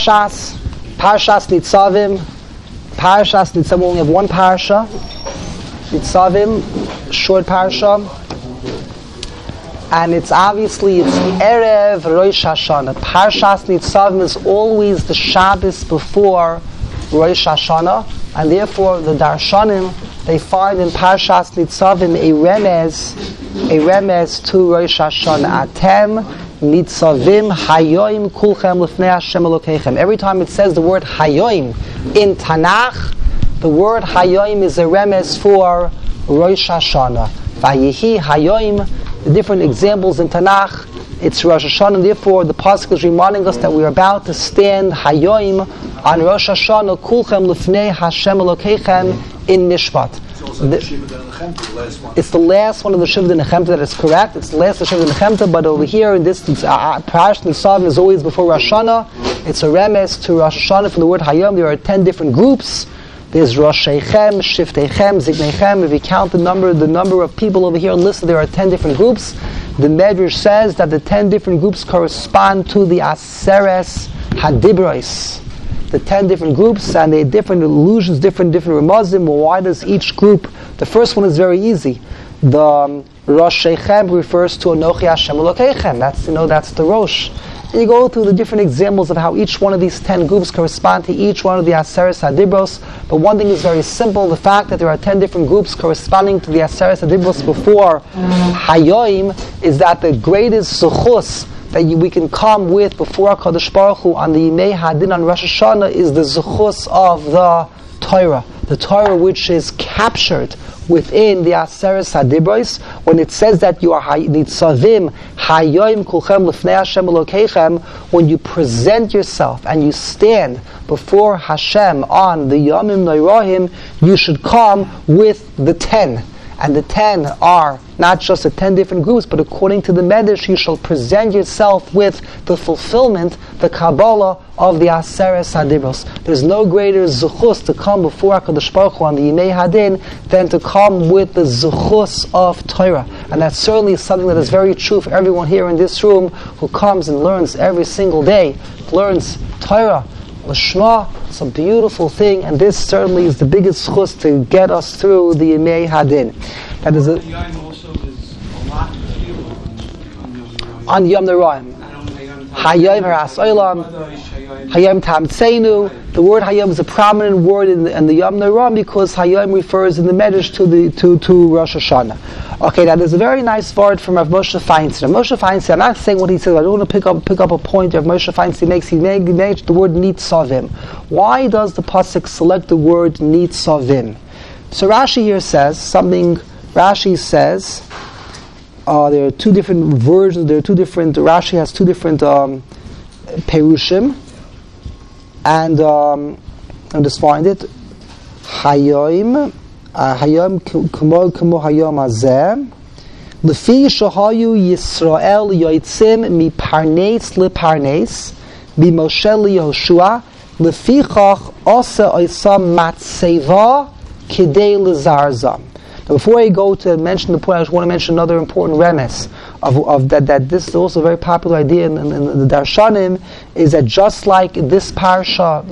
Parshas Nitzavim. Parshas Nitzavim, we only have one parsha. Nitzavim, short parsha. And it's the Erev Rosh Hashanah. Parshas Nitzavim is always the Shabbos before Rosh Hashanah. And therefore the Darshanim, they find in Parshas Nitzavim a remez to Rosh Hashanah. Atem Nitzavim Hayoim Kulchem Lefnei Hashem Elokeichem. Every time it says the word Hayoim in Tanakh, the word Hayoim is a remez for Rosh Hashanah. Vayihi Hayoim, the different examples in Tanakh, it's Rosh Hashanah, and therefore the pasuk is reminding us that we are about to stand Hayoim on Rosh Hashanah Kulchem Lefnei Hashem Elokeichem in Mishpat. It's the last one of the Shivda Nechemta that is correct. It's the last of the Shivda Nechemta, but over here in this Parashat Nitzavim is always before Rosh Hashanah. It's a remez to Rosh Hashanah from the word Hayom. There are 10 different groups. There's Roshechem, Shiftechem, Zignechem. If you count the number of people over here listed, there are 10 different groups. The Medrash says that the 10 different groups correspond to the Aseres Hadibros. The 10 different groups, and they have different allusions, different remazim. Well, why does each group? The first one is very easy. The Rosh Shechem refers to Anochi Hashem Elokeichem. That's the Rosh. And you go through the different examples of how each one of these 10 groups correspond to each one of the Aseres Hadibros. But one thing is very simple: the fact that there are 10 different groups corresponding to the Aseres Hadibros before Hayoim is that the greatest zuchus that we can come with before HaKadosh Baruch Hu on the Yimei Hadin on Rosh Hashanah is the zuchus of the Torah which is captured within the Aseres Hadibros. When it says that you are Nitzavim Hayoim Kulchem Lefnei Hashem Elokeichem, when you present yourself and you stand before Hashem on the Yomim Noirahim, you should come with the 10. And the 10 are not just the 10 different groups, but according to the Medrash, you shall present yourself with the fulfillment, the Kabbalah of the Aseres Hadibros. There's no greater zuchus to come before HaKadosh Baruch Hu on the Yimei Hadin than to come with the zuchus of Torah. And that certainly is something that is very true for everyone here in this room who comes and learns every single day, learns Torah. Lashma, it's a beautiful thing, and this certainly is the biggest chus to get us through the Yimei Hadin. That is on Yom Noraim. Hayom Haras Olam, Hayom Tamtzeinu. The word Hayom is a prominent word in the Yom Noraim because Hayom refers in the Medrash to Rosh Hashanah. Okay, now there's a very nice word from Rav Moshe Feinstein. Moshe Feinstein, I'm not saying what he says, I don't want to pick up a point Rav Moshe Feinstein makes. He makes the word Nitzavim. Why does the pasuk select the word Nitzavim? So Rashi here says something. Rashi says there are two different versions. Rashi has two different perushim, and I'll just find it. Hayom kamo hayom hazeh lefi shahayu Yisrael yotzim mi parnes leparnes mi Moshe leYehoshua lefichach asa oisam matzeva kidei lezarzam. Now, before I go to mention the point, I just want to mention another important remez of that. This is also a very popular idea in the Darshanim, is that just like this parsha,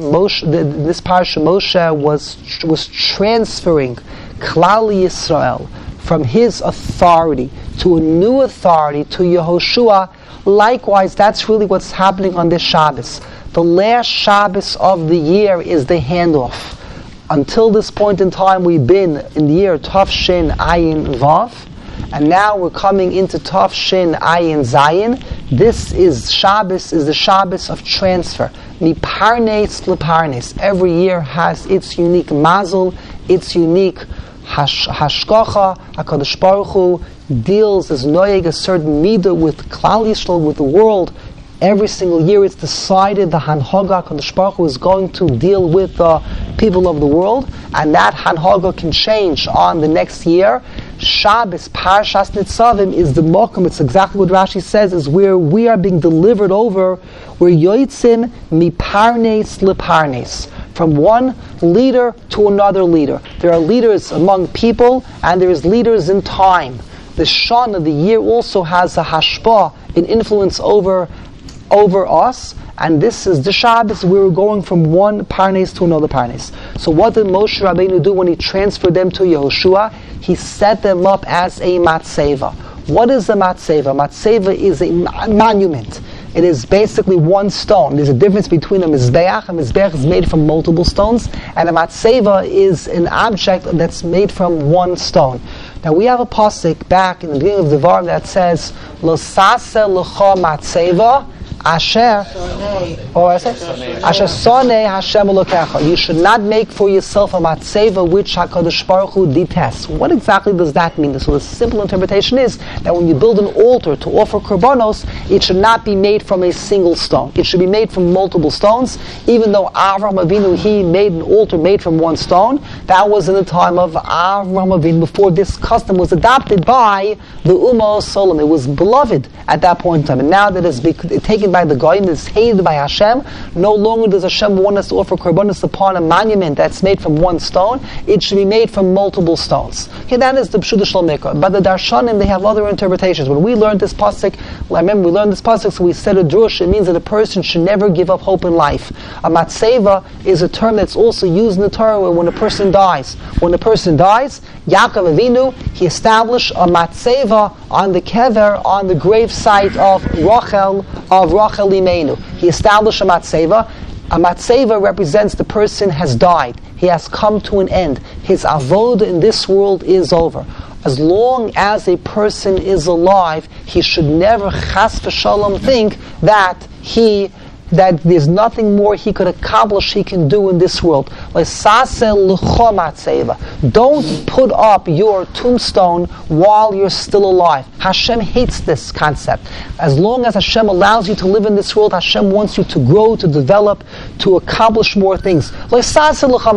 Moshe was transferring Klal Yisrael from his authority to a new authority to Yehoshua. Likewise, that's really what's happening on this Shabbos. The last Shabbos of the year is the handoff. Until this point in time, we've been in the year Tov Shin Ayin Vav, and now we're coming into Tov Shin Ayin Zayin. This is Shabbos, is the Shabbos of transfer. Miparnes leparnes. Every year has its unique mazel, its unique hashgacha. HaKadosh Baruch Hu deals as noyeg a certain midah with Klal Yisrael, with the world. Every single year it's decided the Hanhaga HaKadosh Baruch Hu is going to deal with the people of the world, and that Hanhaga can change on the next year. Shabbos, Parshas Nitzavim, is the Mokum. It's exactly what Rashi says, is where we are being delivered over. We're Yoitzim miparnes leparnes. From one leader to another leader. There are leaders among people, and there is leaders in time. The Shana, the year, also has a hashpah, an influence over us, And this is the Shabbos. We were going from one parnes to another parnes. So what did Moshe Rabbeinu do when he transferred them to Yehoshua? He set them up as a matzeva. What is a matzeva? Matzeva is a monument. It is basically one stone. There's a difference between a mizbeach. A mizbeach is made from multiple stones, and a matzeva is an object that's made from one stone. Now we have a pasuk back in the beginning of the Devarim that says, "Lo saseh lecha matzeva asher," or asher sonei Hashem elokecha. You should not make for yourself a matzeva which HaKadosh Baruch Hu detests. What exactly does that mean? So the simple interpretation is that when you build an altar to offer korbanos, it should not be made from a single stone. It should be made from multiple stones. Even though Avraham Avinu, he made an altar made from one stone, that was in the time of Avraham Avinu, before this custom was adopted by the Ummah Solomon. It was beloved at that point in time. And now that it's taken by the Goyim, it's hated by Hashem, no longer does Hashem want us to offer korbanos upon a monument that's made from one stone. It should be made from multiple stones. Okay, that is the Pshuta Shel Mikra. But the Darshanim, they have other interpretations. When we learned this pasuk, I remember we learned this pasuk, so we said a drush. It means that a person should never give up hope in life. A matzeva is a term that's also used in the Torah when a person dies. When a person dies, Yaakov Avinu, he established a matzeva on the kever, on the gravesite of Rachel Imenu. He established a matzeva. A matzeva represents the person has died. He has come to an end. His avodah in this world is over. As long as a person is alive, he should never chas v'shalom think that there's nothing more he could accomplish, he can do in this world. Don't put up your tombstone while you're still alive. Hashem hates this concept. As long as Hashem allows you to live in this world, Hashem wants you to grow, to develop, to accomplish more things. That's one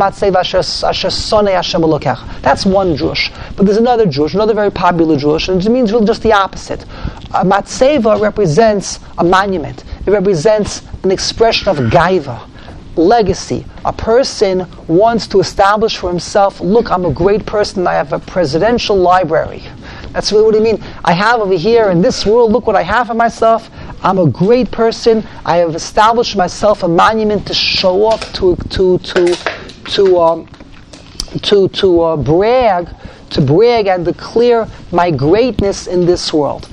drush. But there's another drush, another very popular drush, and it means really just the opposite. A matzeva represents a monument. It represents an expression of gaiva, legacy. A person wants to establish for himself, look, I'm a great person, I have a presidential library. That's really what I mean. I have over here in this world, look what I have for myself. I'm a great person. I have established myself a monument to show off, to brag and declare my greatness in this world.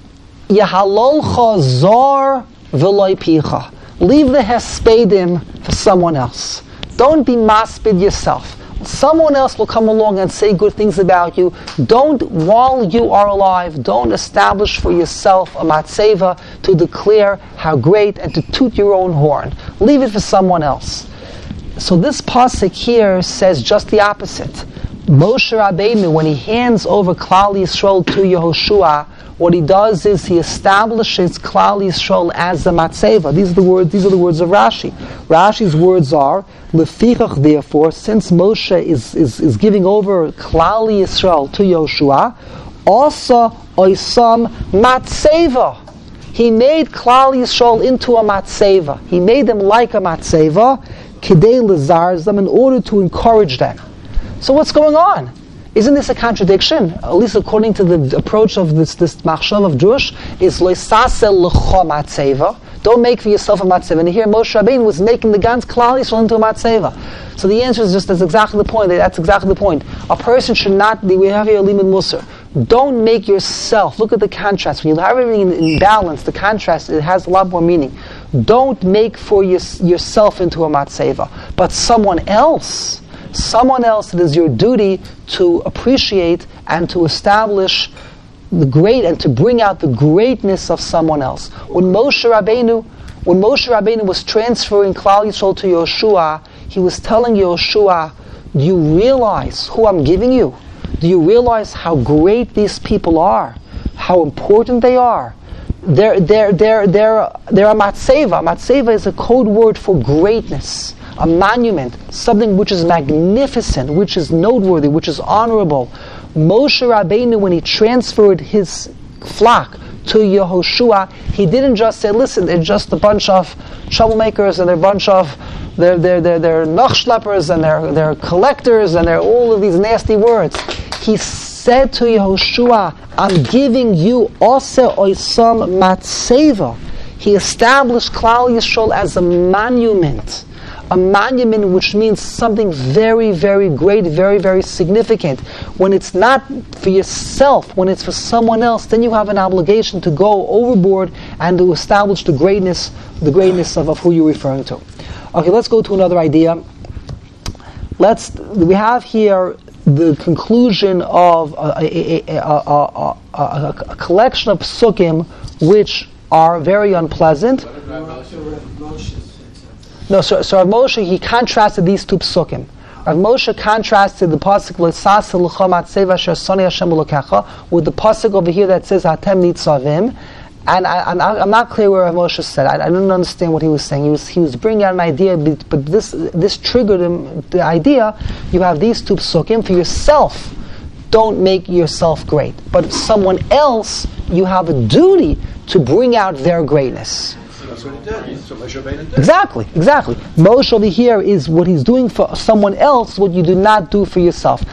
Yahalolcha zor v'loi picha. Leave the hespedim for someone else. Don't be maspid yourself. Someone else will come along and say good things about you. Don't, while you are alive, don't establish for yourself a matzeva to declare how great and to toot your own horn. Leave it for someone else. So this pasuk here says just the opposite. Moshe Rabbeinu, when he hands over Klal Yisrael to Yehoshua, what he does is he establishes Klal Yisrael as the matzeva. These are the words of Rashi. Rashi's words are, Lefichach, therefore, since Moshe is giving over Klal Yisrael to Yehoshua, also oisam matzeva. He made Klal Yisrael into a matzeva. He made them like a matzeva, kidei lezarzam, in order to encourage them. So what's going on? Isn't this a contradiction? At least according to the approach of this machshav of Jewish, is loisasel lecha matzeva. Don't make for yourself a matzeva. And here Moshe Rabbeinu was making the Gans Klal Yisrael into a matzeva. So the answer is that's exactly the point. That's exactly the point. A person should not, we have here a limud musar. Don't make yourself, look at the contrast. When you have everything in balance, the contrast, it has a lot more meaning. Don't make for yourself into a matzeva. But someone else, it is your duty to appreciate and to establish the great and to bring out the greatness of someone else. When Moshe Rabbeinu was transferring Klal Yisrael to Yehoshua, he was telling Yehoshua, do you realize who I'm giving you? Do you realize how great these people are? How important they are? They're a matzeva. Matzeva is a code word for greatness. A monument, something which is magnificent, which is noteworthy, which is honorable. Moshe Rabbeinu, when he transferred his flock to Yehoshua, he didn't just say, listen, they're just a bunch of troublemakers and they're a bunch of they're nachschleppers and they're collectors and they're all of these nasty words. He said to Yehoshua, I'm giving you ose oisam matzeva. He established Klal Yisrael as a monument. A monument, which means something very, very great, very, very significant. When it's not for yourself, when it's for someone else, then you have an obligation to go overboard and to establish the greatness of who you're referring to. Okay, let's go to another idea. We have here the conclusion of a collection of psukim which are very unpleasant. No, so Rav Moshe, he contrasted these two psukim. Rav Moshe contrasted the pasuk with the pasuk over here that says Hatem Nitzavim, and I'm not clear where Rav Moshe said. I didn't understand what he was saying. He was bringing out an idea, but this triggered him the idea. You have these two psukim for yourself. Don't make yourself great, but someone else, you have a duty to bring out their greatness. That's what he did. That's what Moshe Rabbeinu did. Exactly. Moshe over here is what he's doing for someone else, what you do not do for yourself.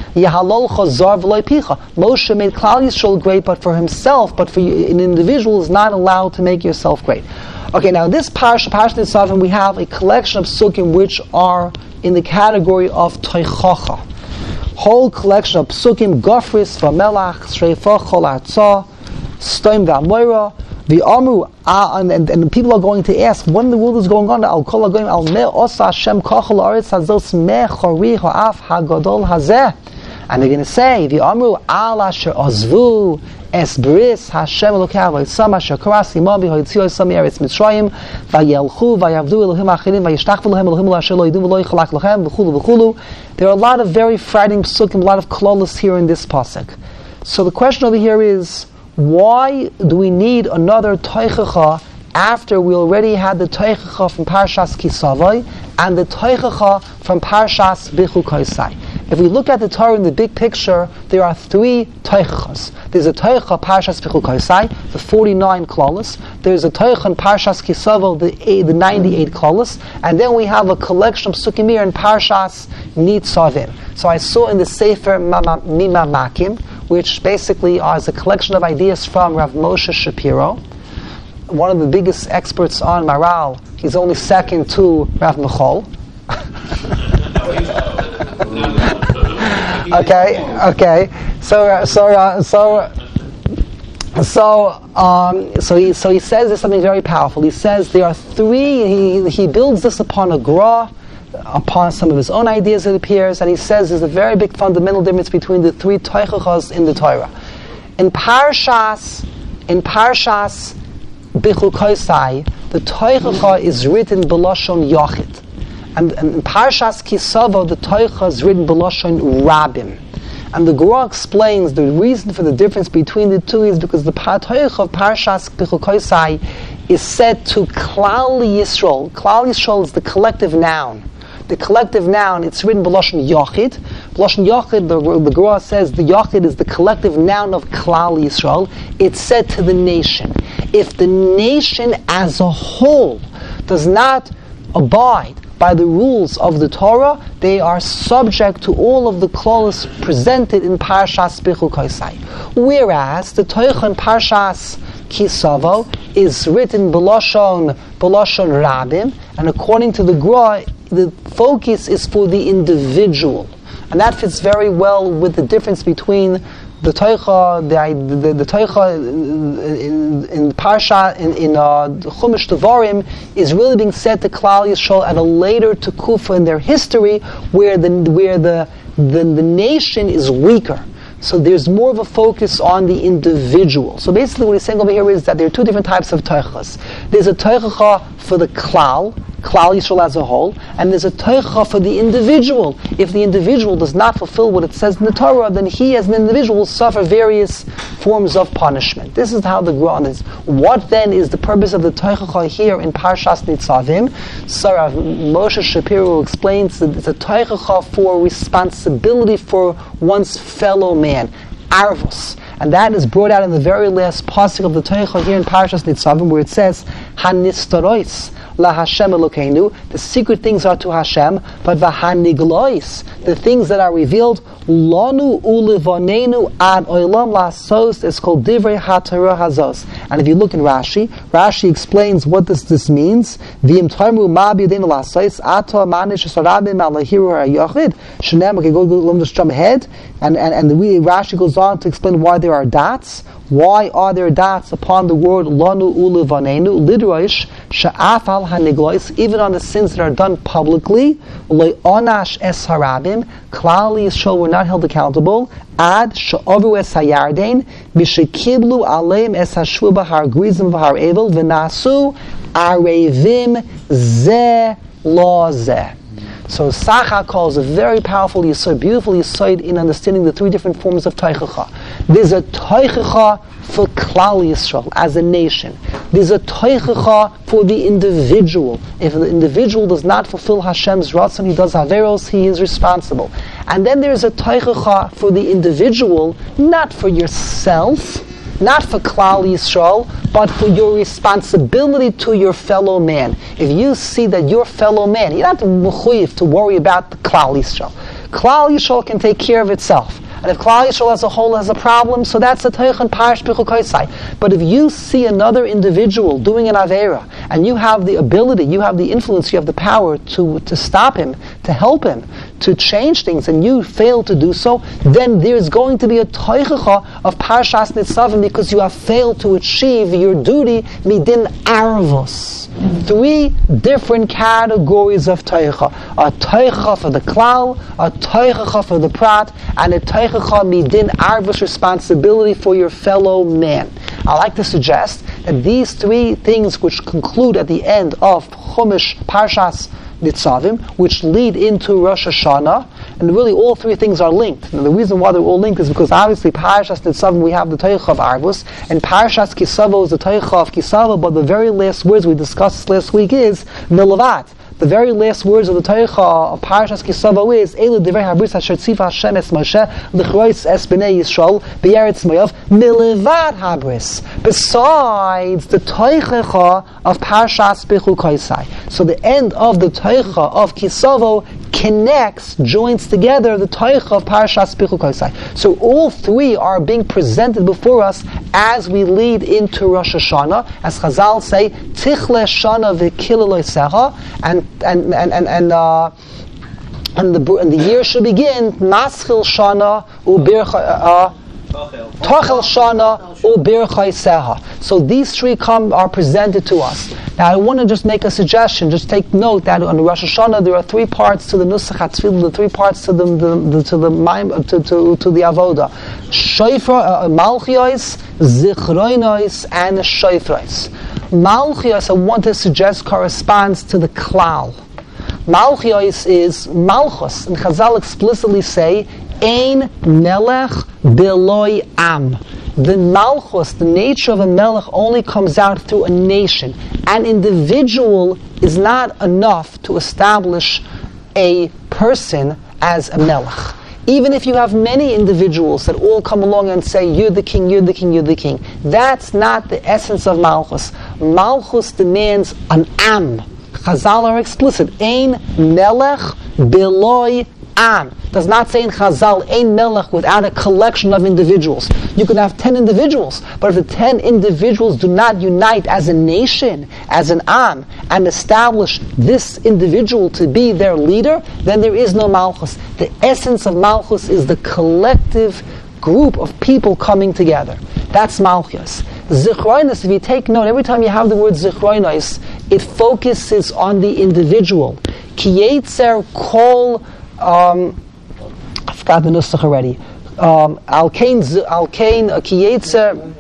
Moshe made Klal Yisrael great, but for himself, but for an individual is not allowed to make yourself great. Okay, now this Parsha Nitzavim, we have a collection of psukim which are in the category of Toichacha. Whole collection of psukim, Gofris, Vamelach, Shreifa, Chol Artzah, Stoim V'Amoira, the Amru, and people are going to ask, what in the world is going on? Al Kol HaGoyim, Al Me Osa Hashem Kochel Haaretz Hazos Me Chori Ha'af HaGadol Hazeh. And they're going to say, the Amru, Al Asher Ozvu Es Bris Hashem Elokeinu V'Yitzam Asher Karas Imam V'Hoytziu Yisam Eretz Mitzrayim V'Yelchu V'Yavdu Elohim Achirim V'Yishtachvu Lehem Elohim Asher Lo Yidu V'Lo Yichalak Lochem V'Chulu V'Chulu. There are a lot of very frightening psukim, a lot of klolos here in this pasuk. So the question over here is, why do we need another Toichacha after we already had the Toichacha from Parshas Kisavai and the Toichacha from Parshas Bechukosai? If we look at the Torah in the big picture, there are three Toichachas. There's a Toichacha Parshas Bechukosai, the 49 klalos. There's a Toichacha in Parshas Kisavai, the 98 klalos. And then we have a collection of Sukimir in Parshas Nitzavim. So I saw in the Sefer Mima Makim, which basically is a collection of ideas from Rav Moshe Shapiro, one of the biggest experts on Maral. He's only second to Rav Michal. Okay. So he says there's something very powerful. He says there are three. He builds this upon a gra, upon some of his own ideas, it appears, and he says there's a very big fundamental difference between the three Toichachas in the Torah. In Parshas Bechukosai, the Toichacha is written B'Lashon Yachid, and in Parshas Kisavo, the Toichacha is written B'Lashon Rabim. And the Gra explains the reason for the difference between the two is because the Toichacha of Parshas Bechukosai is said to Klal Yisrael. Klal Yisrael is the collective noun. The collective noun, it's written B'Lashon Yachid. B'Lashon Yachid, the Gra says the Yachid is the collective noun of Klal Yisrael. It's said to the nation. If the nation as a whole does not abide by the rules of the Torah, they are subject to all of the klalos presented in Parshas Bechukosai. Whereas the Toicha in Parshas Kisavo is written B'Lashon Rabim, and according to the Gra, the focus is for the individual, and that fits very well with the difference between the Toicha, the Toicha in Parsha in Chumash Devarim is really being said to Klal Yisrael at a later Tekufa in their history, where the nation is weaker. So there's more of a focus on the individual. So basically what he's saying over here is that there are two different types of Toichas. There's a Toichacha for the Klal Yisrael as a whole, and there's a Toichacha for the individual. If the individual does not fulfill what it says in the Torah, then he as an individual will suffer various forms of punishment. This is how the Gra is. What then is the purpose of the Toichacha here in Parshas Nitzavim? So Rav Moshe Shapiro explains that it's a Toichacha for responsibility for one's fellow man, Arvos. And that is brought out in the very last pasuk of the Toicha here in Parshas Nitzavim, where it says, Hanistarois, la Hashem Elokeinu. The secret things are to Hashem, but v'haniglois, the things that are revealed, lanu ulivonenu ad olam lasos, is called divrei haTorah hazos. And if you look in Rashi explains what this means. V'im toimu ma b'yadenu lasos, ato manish esarabim alahiru ha'yochid. Shenem, okay, go just jump ahead. And Rashi goes on to explain why there are dots. Why are there dots upon the word lanu ulevanenu? Lidraish sha'af al haniglois, even on the sins that are done publicly. Le'onash es harabim, klal Yisrael were not held accountable. Ad she'ovu es hayarden, mishekiblu aleim es hashvu b'har grizim v'har evel, v'nasu arevim ze lo ze. So Sacha calls a very powerful yesod, beautiful yesod in understanding the three different forms of teichecha. There's a teichecha for Klal Yisrael as a nation. There's a teichecha for the individual. If the individual does not fulfill Hashem's ratzon, he does averos, he is responsible. And then there's a teichecha for the individual, not for yourself, not for Klal Yisrael, but for your responsibility to your fellow man. If you see that your fellow man, you're not mechuyev to worry about the Klal Yisrael. Klal Yisrael can take care of itself. And if Klal Yisrael as a whole has a problem, so that's a teich parish b'chukoisai. But if you see another individual doing an avera, and you have the ability, you have the influence, you have the power to stop him, to help him, to change things, and you fail to do so, then there's going to be a teichecha of parashas nitzavim because you have failed to achieve your duty midin arvos. Three different categories of teichecha: a teichecha for the klal, a teichecha for the prat, and a teichecha midin arvos, responsibility for your fellow man. I like to suggest that these three things, which conclude at the end of Chumash Parshas Nitzavim, which lead into Rosh Hashanah, and really all three things are linked. And the reason why they're all linked is because obviously Parshas Nitzavim we have the Teicha of Arvus, and Parshas Kisavo is the Teicha of Kisavo, but the very last words we discussed last week is Milavat. The very last words of the Teicha of Parashas Kisavo is Elu Divrei Habris Asher Tziva Hashem Es Moshe L'chrois Es Bnei Yisrael B'Yeretz Moav Milevad Habris. Besides the Teicha of Parashas Bechukoisai. So the end of the Teicha of Kisavo connects, joins together the Teicha of Parashas Bechukoisai. So all three are being presented before us as we lead into Rosh Hashanah, as Chazal say, Tichle Shana V'Kileloi Secha, and the year should begin Maschil Shana Tochel Shana Ubirchai Seha. So these three are presented to us. Now I want to just make a suggestion. Just take note that on Rosh Hashanah there are three parts to the Nusach HaTfilah, the three parts to the Avoda: Shofar, Malchios, Zichronos, and Shofros. Malchios, I want to suggest, corresponds to the Klal. Malchios is Malchus, and Chazal explicitly say, Ein Melech Beloi Am. The Malchus, the nature of a Melech, only comes out through a nation. An individual is not enough to establish a person as a Melech. Even if you have many individuals that all come along and say, you're the king, you're the king, you're the king. That's not the essence of Malchus. Malchus demands an Am. Chazal are explicit. Ein Melech Beloi Am. Does not say in Chazal, Ein Melech, without a collection of individuals. You can have 10 individuals, but if the 10 individuals do not unite as a nation, as an Am, and establish this individual to be their leader, then there is no Malchus. The essence of Malchus is the collective group of people coming together. That's Malchus. Zichronos, if you take note, every time you have the word Zichronos, it focuses on the individual. Ki Yetzer Kol, I forgot the nusach already. Alkein Ki Yetzer.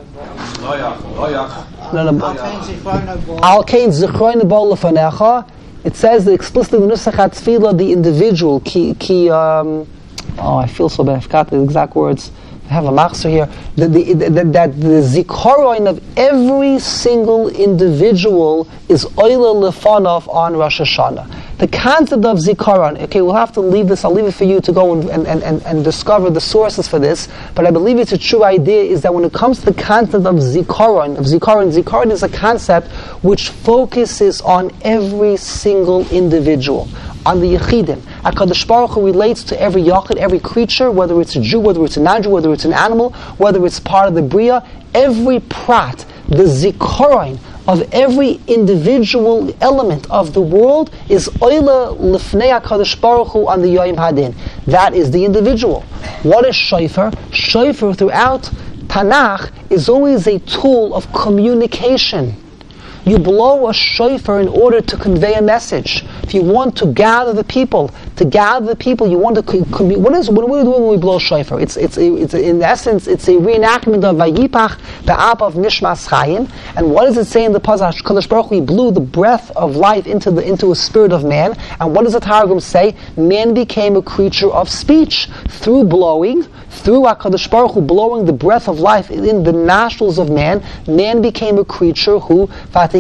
Alkein Zichrono Bo Lefanecha. It says explicitly in the Nusach HaTfilah, the individual. I feel so bad. I forgot the exact words. I have a machzor here, that the zikaron of every single individual is oila lefanov on Rosh Hashanah. The concept of zikaron, okay, we'll have to leave this, I'll leave it for you to go and discover the sources for this, but I believe it's a true idea, is that when it comes to the concept of zikaron is a concept which focuses on every single individual, on the Yechidim. HaKadosh Baruch Hu relates to every Yachid, every creature, whether it's a Jew, whether it's a non-Jew, whether it's an animal, whether it's part of the Bria, every prat, the Zikaron of every individual element of the world is Oila Lifnei HaKadosh Baruch Hu on the Yom Hadin. That is the individual. What is Shofar? Shofar throughout Tanakh is always a tool of communication. You blow a shofar in order to convey a message. If you want to gather the people, you want to what are we doing when we blow shofar? It's in essence, it's a reenactment of Vayipach Be'ab of Nishmas Chayim. And what does it say in the Pasuk? Kadosh Baruch Hu blew the breath of life into a spirit of man. And what does the Targum say? Man became a creature of speech through blowing. Through HaKadosh Baruch Hu blowing the breath of life in the nostrils of man, man became a creature who,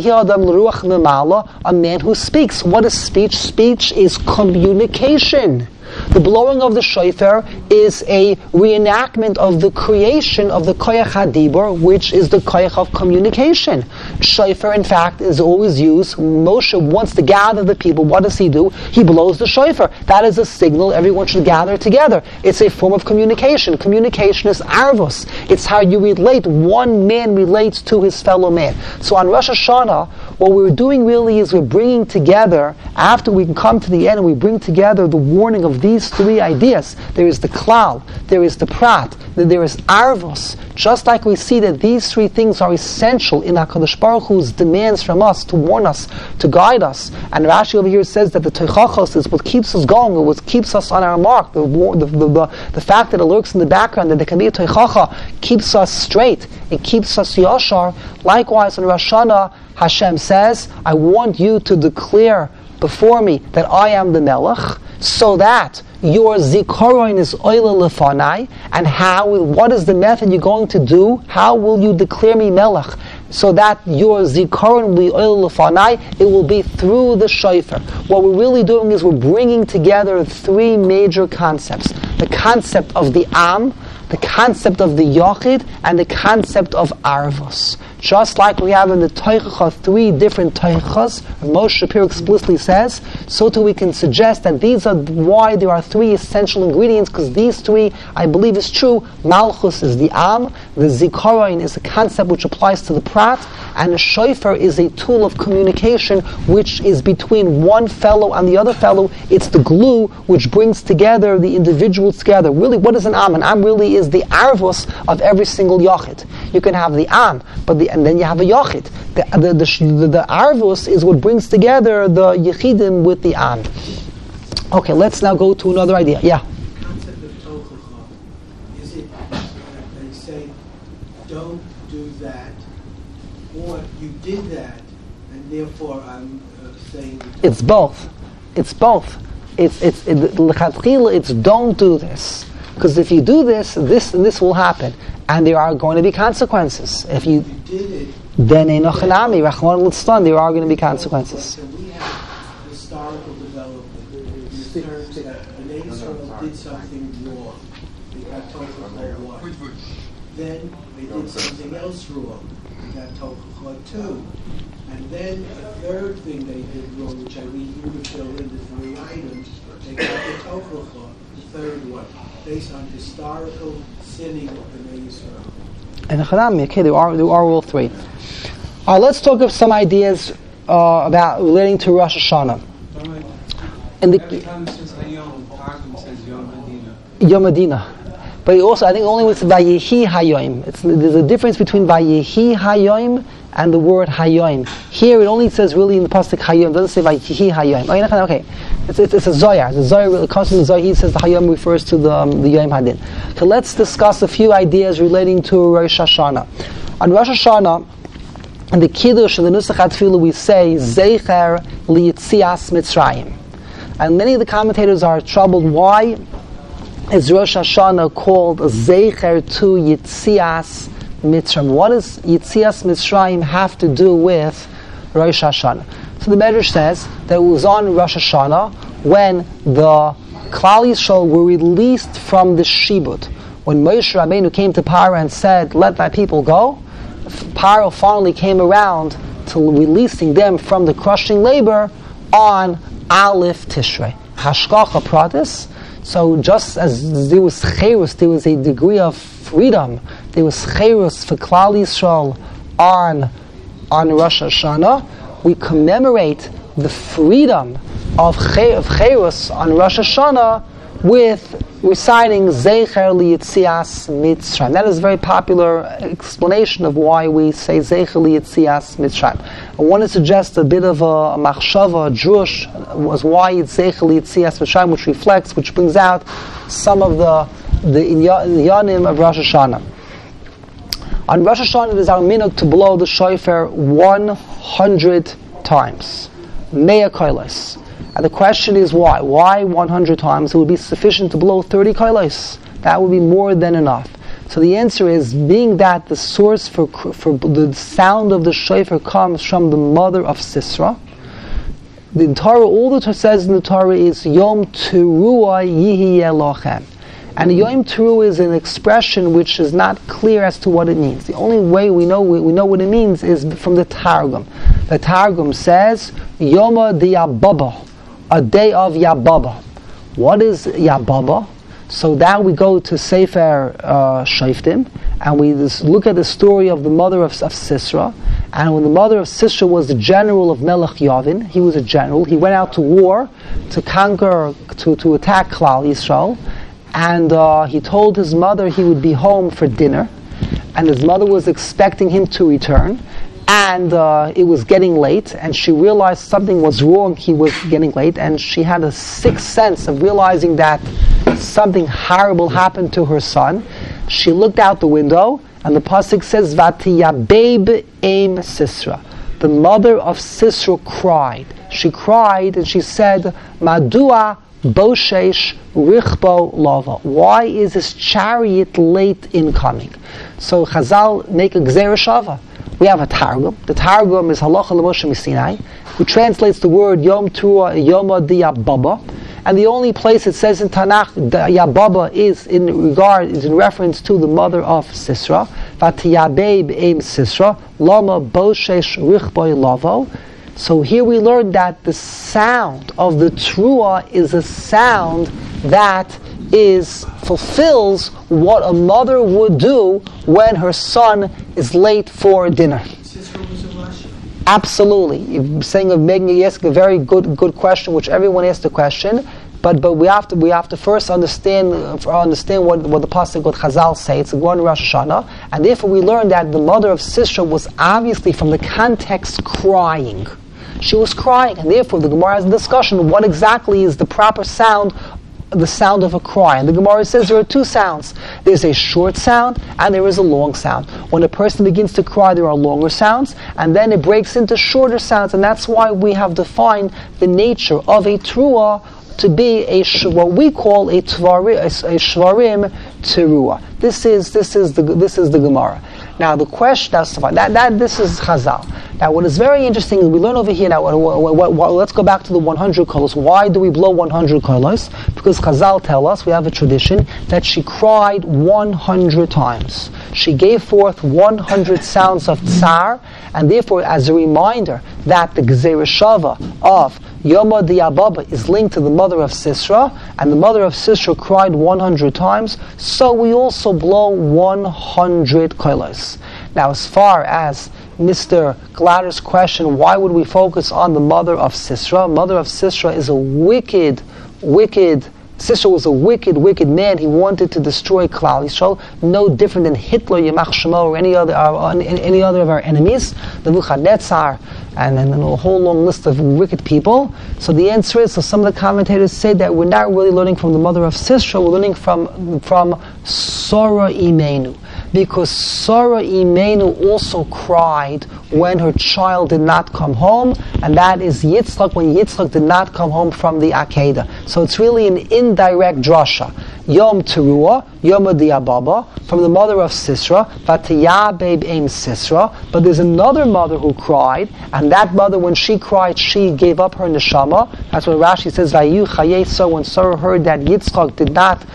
a man who speaks. What is speech? Speech is communication. The blowing of the shofar is a reenactment of the creation of the koyach hadibur, which is the koyach of communication. Shofar, in fact, is always used. Moshe wants to gather the people. What does he do? He blows the shofar. That is a signal everyone should gather together. It's a form of communication. Communication is arvos. It's how you relate. One man relates to his fellow man. So on Rosh Hashanah, what we're doing really is we're bringing together, after we come to the end, we bring together the warning of these three ideas. There is the klal, there is the prat, there is arvos. Just like we see that these three things are essential in HaKadosh Baruch Hu's demands from us to warn us, to guide us. And Rashi over here says that the teichachos is what keeps us going, what keeps us on our mark. The fact that it lurks in the background, that there can be a teichacha, keeps us straight. It keeps us yashar. Likewise, on Rosh Hashanah, Hashem says, I want you to declare before me that I am the Melech, so that your zikaron is oila lefanai. And what is the method you're going to do? How will you declare me Melech? So that your zikaron will be oila lefanai. It will be through the shofar. What we're really doing is we're bringing together three major concepts. The concept of the Am, the concept of the Yachid, and the concept of Arvos. Just like we have in the Teichacha three different Teichachas, Moshe Shapiro explicitly says, so too we can suggest that these are why there are three essential ingredients, because these three, I believe, is true. Malchus is the Am, the Zikaron is a concept which applies to the Prat, and the Shofar is a tool of communication which is between one fellow and the other fellow. It's the glue which brings together the individuals together. Really, what is an Am? An Am really is the Arvos of every single Yachid. You can have the Am, and then you have a Yachid. The Arvos is what brings together the Yechidim with the Am. Okay, let's now go to another idea. Yeah? The concept of Tochacha, is it that they say, don't do that, or you did that, and therefore I'm saying... It's both. It's l'chatchila, it's don't do this. Because if you do this will happen. And there are going to be consequences. If you did it, then there are going to be consequences. So we have historical development in terms that Bnei Yisrael did something wrong. They got Tochacha 1. Then they did something else wrong. They got Tochacha 2. And then the third thing they did wrong, which I need you to fill in the three items, they got the Tochacha, the third one, based on historical sinning of Bnei Yisrael. And Chanami, okay, there are all three. Let's talk of some ideas about relating to Rosh Hashanah. Every time it says Hayom, Targum says Yom Hadina. Yom Hadina. But also, I think only with Vayehi Hayom. There's a difference between Vayehi Hayom and the word Hayom. Here it only says really in the pasuk Hayom. It doesn't say Vayehi Hayom. Okay. It's a Zoyar. The Zoyar, it comes from the Zoyar. He says the Hayom refers to the Yom Hadin. So let's discuss a few ideas relating to Rosh Hashanah. On Rosh Hashanah, in the Kiddush, in the Nusach HaTfilah, we say Zeicher Liyitzias Mitzrayim. And many of the commentators are troubled. Why is Rosh Hashanah called Zecher to Yitzias Mitzrayim. What does Yitzias Mitzrayim have to do with Rosh Hashanah? So the Medrash says that it was on Rosh Hashanah when the Klal Yisrael were released from the Shibud. When Moshe Rabbeinu came to Paro and said, "Let thy people go," Paro finally came around to releasing them from the crushing labor on Aleph Tishrei. Hashgacha Pratis. So just as there was cherus, there was a degree of freedom. There was cherus for Klal Yisrael on Rosh Hashanah. We commemorate the freedom of cherus on Rosh Hashanah with reciting Zecher Liyitzias Mitzrayim. That is a very popular explanation of why we say Zecher Liyitzias Mitzrayim. I want to suggest a bit of a machshava, a drush, was why it's Zecher Liyitzias Mitzrayim, which brings out some of the inyanim of Rosh Hashanah. On Rosh Hashanah, it is our minhag to blow the shofar 100 times. Mea kolos. And the question is why? Why 100 times? It would be sufficient to blow 30 kolos. That would be more than enough. So the answer is, being that the source for the sound of the shofar comes from the mother of Sisra, the Torah, all the Torah says in the Torah is Yom Teruah Yihiyeh Lochem. And Yom Teruah is an expression which is not clear as to what it means. The only way we know what it means is from the Targum. The Targum says Yoma D'Yababa, a day of Yababa. What is Yababa? So now we go to Sefer Shoftim, and we look at the story of the mother of Sisra. And when the mother of Sisra was the general of Melech Yavin, he was a general. He went out to war to conquer, to attack Klal Yisrael. And he told his mother he would be home for dinner. And his mother was expecting him to return. And it was getting late, and she realized something was wrong. He was getting late, and she had a sixth sense of realizing that something horrible happened to her son. She looked out the window, and the pasuk says, "Vatiyabeb Eim Sisra." The mother of Sisra cried. She cried, and she said, "Madua Boshesh Richbo Lava." Why is this chariot late in coming? So Chazal make a Gzeira Shava. We have a Targum. The Targum is Halacha L'Moshe Misinai, who translates the word Yom Teruah Yoma D'Yababa, and the only place it says in Tanakh Yababa is in reference to the mother of Sisra. Vatiyabeb Eim Sisra Lama Boshesh Richboi Lavo. So here we learn that the sound of the Teruah is a sound that fulfills what a mother would do when her son is late for dinner. Absolutely. You're saying you ask a very good question, which everyone asks the question, but we have to first understand what the pasuk, what Chazal say. It's one Rosh Hashanah, and therefore we learn that the mother of Sisra was obviously from the context crying. She was crying, and therefore the Gemara has a discussion: what exactly is the proper sound? The sound of a cry. And the Gemara says there are two sounds. There's a short sound and there is a long sound. When a person begins to cry, there are longer sounds, and then it breaks into shorter sounds, and that's why we have defined the nature of a Teruah to be what we call a shvarim Teruah. This is the Gemara. Now the question, this is Chazal. Now what is very interesting is we learn over here now, let's go back to the 100 kolos. Why do we blow 100 kolos? Because Chazal tell us, we have a tradition, that she cried 100 times. She gave forth 100 sounds of tsar, and therefore as a reminder that the Gzeira Shava of Yoma D'Yababa is linked to the mother of Sisra, and the mother of Sisra cried 100 times, so we also blow 100 kolos. Now, as far as Mr. Glatter's question, why would we focus on the mother of Sisra? Mother of Sisra is a wicked Sisra was a wicked man. He wanted to destroy Klal Yisrael, no different than Hitler, Yamach Shemo, or any other of our enemies, Nebuchadnezzar, and then a whole long list of wicked people. So the answer is, so some of the commentators say that we're not really learning from the mother of Sisra, we're learning from Sarah Imenu. Because Sarah Imenu also cried when her child did not come home, and that is Yitzchak, when Yitzchak did not come home from the Akedah. So it's really an indirect drasha. Yom Teruah, Yom Diababa, from the mother of Sisra, Vatiyabeb Aim Sisra. But there's another mother who cried, and that mother, when she cried, she gave up her neshama. That's what Rashi says, Vayu Chaye. So when Sarah heard that Yitzchak the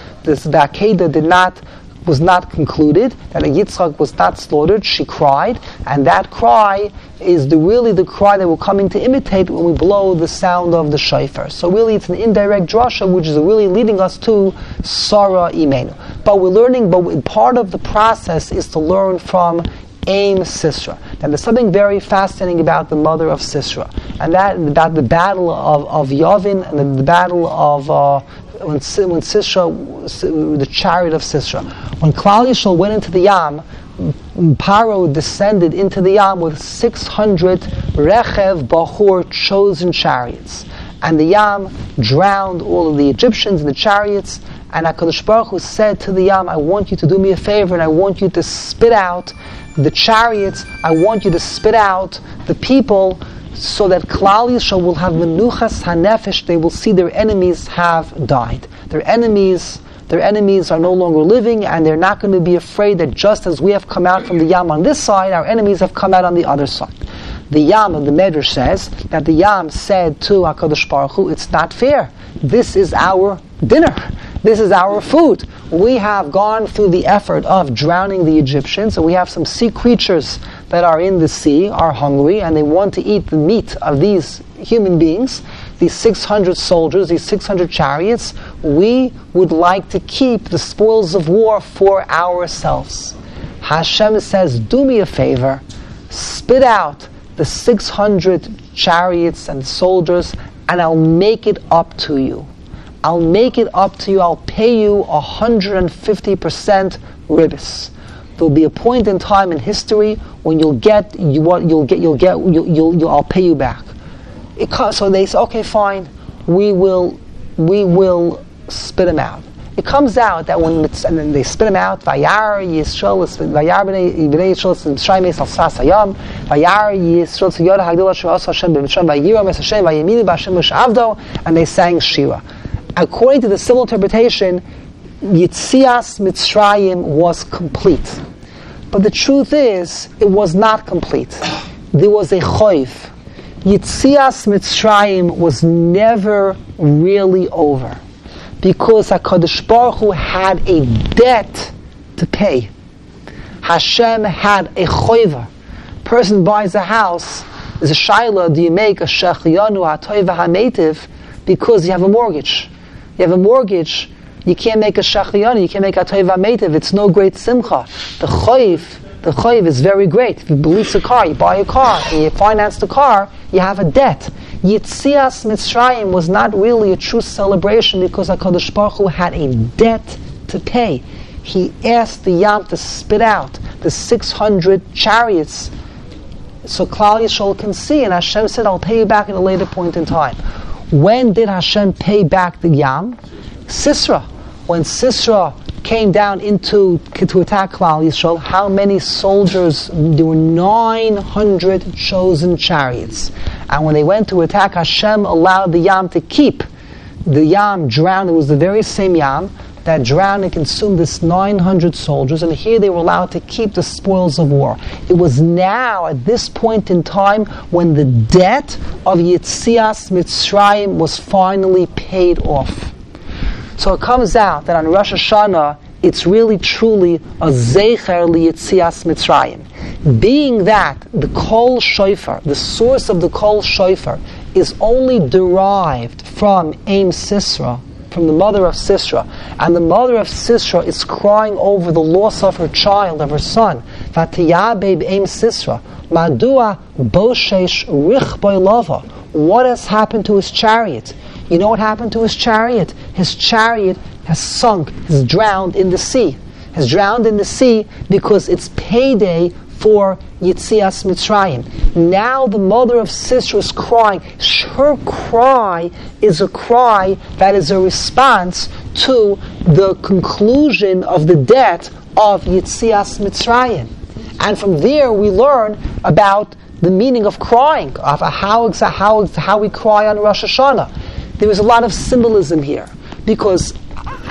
Akedah was not concluded, that Yitzchak was not slaughtered, she cried, and that cry is really the cry that we're coming to imitate when we blow the sound of the shofar. So really it's an indirect drasha which is really leading us to Sarah Imenu. But part of the process is to learn from Aim Sisra. Now there's something very fascinating about the mother of Sisra, and that about the battle of Yavin and the battle of when Sisra, the chariot of Sisra. When Klal Yisrael went into the Yam, Paro descended into the Yam with 600 Rechev Bahur chosen chariots. And the Yam drowned all of the Egyptians in the chariots. And HaKadosh Baruch Hu said to the Yam, I want you to do me a favor, and I want you to spit out the chariots. I want you to spit out the people, so that Klal Yisrael will have menuchas hanefesh. They will see their enemies have died. Their enemies are no longer living, and they're not going to be afraid that just as we have come out from the Yam on this side, our enemies have come out on the other side. The Yam of the Medrash says that the Yam said to HaKadosh Baruch Hu, it's not fair. This is our dinner. This is our food. We have gone through the effort of drowning the Egyptians, and we have some sea creatures that are in the sea, are hungry, and they want to eat the meat of these human beings, these 600 soldiers, these 600 chariots. We would like to keep the spoils of war for ourselves. Hashem says, do me a favor, spit out the 600 chariots and soldiers, and I'll make it up to you. I'll make it up to you. I'll pay you 150% ribis. There'll be a point in time in history when I'll pay you back. So they say, okay, fine, we will spit him out. It comes out that and then they spit him out. Vayar Yisrael, Vayar b'nei Yisrael, Mitzrayim es al sas hayam. Vayar Yisrael tziyod hagdol she'as Hashem b'Mitzrayim, Vayiram es Hashem, Vayiminu b'Hashem u'shavdo, and they sang Shira. According to the civil interpretation, Yitzias Mitzrayim was complete. But the truth is, it was not complete. There was a choif. Yitzias Mitzrayim was never really over, because HaKadosh Baruch Hu had a debt to pay. Hashem had a choiva. Person buys a house, there's a shaila, do you make a shechiyanu ha'toiva ha'metiv because you have a mortgage? You have a mortgage, you can't make a shachiyanu, you can't make a toiva ha'metiv, it's no great simcha. The choiv is very great. If you lease a car, you buy a car, and you finance the car, you have a debt. Yitzias Mitzrayim was not really a true celebration because HaKadosh Baruch Hu had a debt to pay. He asked the Yam to spit out the 600 chariots so Klal Yisrael can see, and Hashem said, I'll pay you back at a later point in time. When did Hashem pay back the Yam? Sisra. When Sisra came down to attack Klal Yisrael, how many soldiers? There were 900 chosen chariots. And when they went to attack, Hashem allowed the Yam to keep. The Yam drowned. It was the very same Yam that drowned and consumed this 900 soldiers. And here they were allowed to keep the spoils of war. It was now, at this point in time, when the debt of Yitzias Mitzrayim was finally paid off. So it comes out that on Rosh Hashanah, it's really truly a Zecher L'Yitzias Mitzrayim. Being that the Kol Shofar, the source of the Kol Shofar, is only derived from Aim Sisra, from the mother of Sisra, and the mother of Sisra is crying over the loss of her child, of her son. Vatiyabeb Aim Sisra, Madua Boshesh Richboy Lava. What has happened to his chariot? You know what happened to his chariot? His chariot has sunk, has drowned in the sea. Has drowned in the sea because it's payday for Yitzias Mitzrayim. Now the mother of Sisra is crying. Her cry is a cry that is a response to the conclusion of the debt of Yitzias Mitzrayim. And from there we learn about the meaning of crying, of how we cry on Rosh Hashanah. There is a lot of symbolism here, because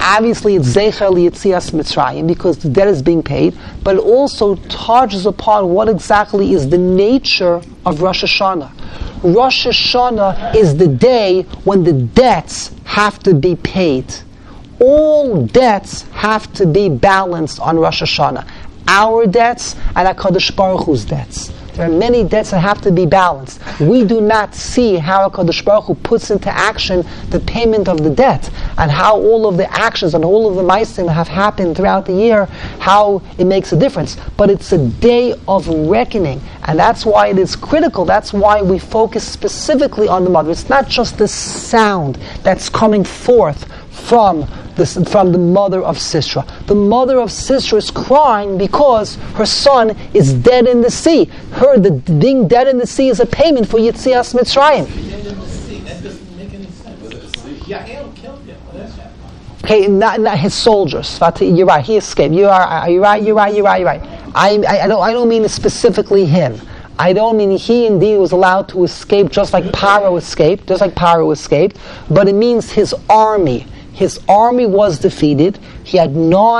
Obviously, it's Zecher L'Yetzias Mitzrayim because the debt is being paid, but it also touches upon what exactly is the nature of Rosh Hashanah. Rosh Hashanah is the day when the debts have to be paid. All debts have to be balanced on Rosh Hashanah. Our debts and HaKadosh Baruch Hu's debts. There are many debts that have to be balanced. We do not see how HaKadosh Baruch Hu puts into action the payment of the debt, and how all of the actions and all of the ma'asim that have happened throughout the year, how it makes a difference. But it's a day of reckoning, and that's why it is critical. That's why we focus specifically on the mother. It's not just the sound that's coming forth from the mother of Sisera. The mother of Sisera is crying because her son is dead in the sea. Being dead in the sea is a payment for Yetzias Mitzrayim. Dead in the sea. That doesn't make any sense. Yael killed him. Okay, not his soldiers. You're right. He escaped. You're right. I don't mean specifically him. I don't mean he indeed was allowed to escape just like Paro escaped, but it means his army. His army was defeated. He had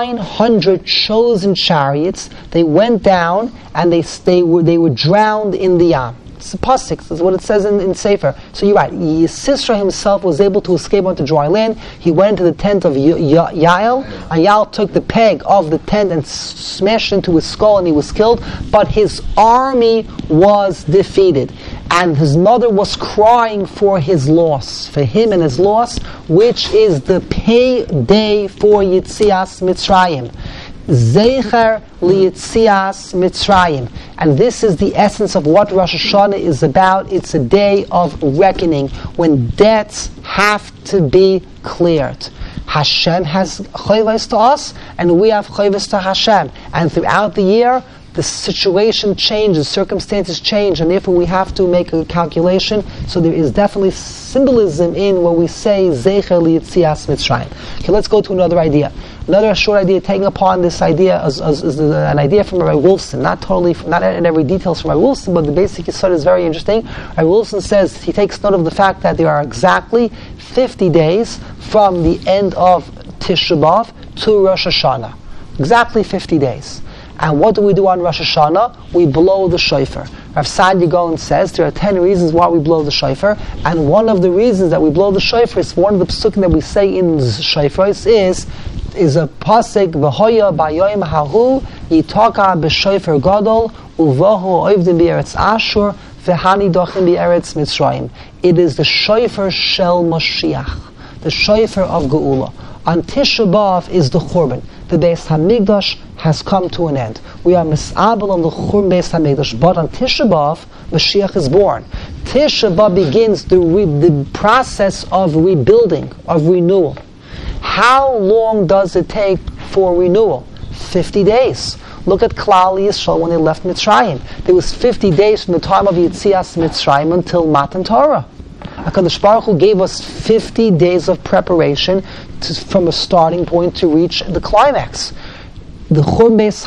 900 chosen chariots. They went down and they were drowned in the Yam. It's a pasuk. That's what it says in Sefer. So you're right. Sisera himself was able to escape onto dry land. He went into the tent of Yael, and Yael took the peg of the tent and smashed into his skull, and he was killed. But his army was defeated, and his mother was crying for his loss, for him and his loss, which is the payday for Yetzias Mitzrayim. Zecher L'Yetzias Mitzrayim. And this is the essence of what Rosh Hashanah is about. It's a day of reckoning when debts have to be cleared. Hashem has chayvos to us, and we have chayvos to Hashem. And throughout the year, the situation changes, circumstances change, and therefore we have to make a calculation. So there is definitely symbolism in when we say Zecher L'Yetzias Mitzrayim. Okay, let's go to another idea. Another short idea taking upon this idea is an idea from Rabbi Wolfson, not in every details from Rabbi Wolfson, but the basic yesod is very interesting. Rabbi Wolfson says he takes note of the fact that there are exactly 50 days from the end of Tisha B'Av to Rosh Hashanah. Exactly 50 days. And what do we do on Rosh Hashanah? We blow the shofar. Rav Saadia Gaon says there are 10 reasons why we blow the shofar, and one of the reasons that we blow the shofar is one of the psukim that we say in the shofar is a pasuk v'hoya b'yoyim hahu yitaka b'shofar gadol uvahu oivdim b'eretz Ashur v'hani dochim b'eretz Mitzrayim. It is the shofar shel Mashiach, the shofar of Geula. On Tisha B'Av is the Churban. The Beis Hamikdash has come to an end. We are misabel on the Churban Beis Hamikdash, but on Tisha B'Av, Mashiach is born. Tisha B'Av begins the process of rebuilding, of renewal. How long does it take for renewal? 50 days. Look at Klal Yisrael when they left Mitzrayim. There was 50 days from the time of Yetzias Mitzrayim until Matan Torah. HaKadosh Baruch Hu gave us 50 days of preparation from a starting point to reach the climax. The Churban Beis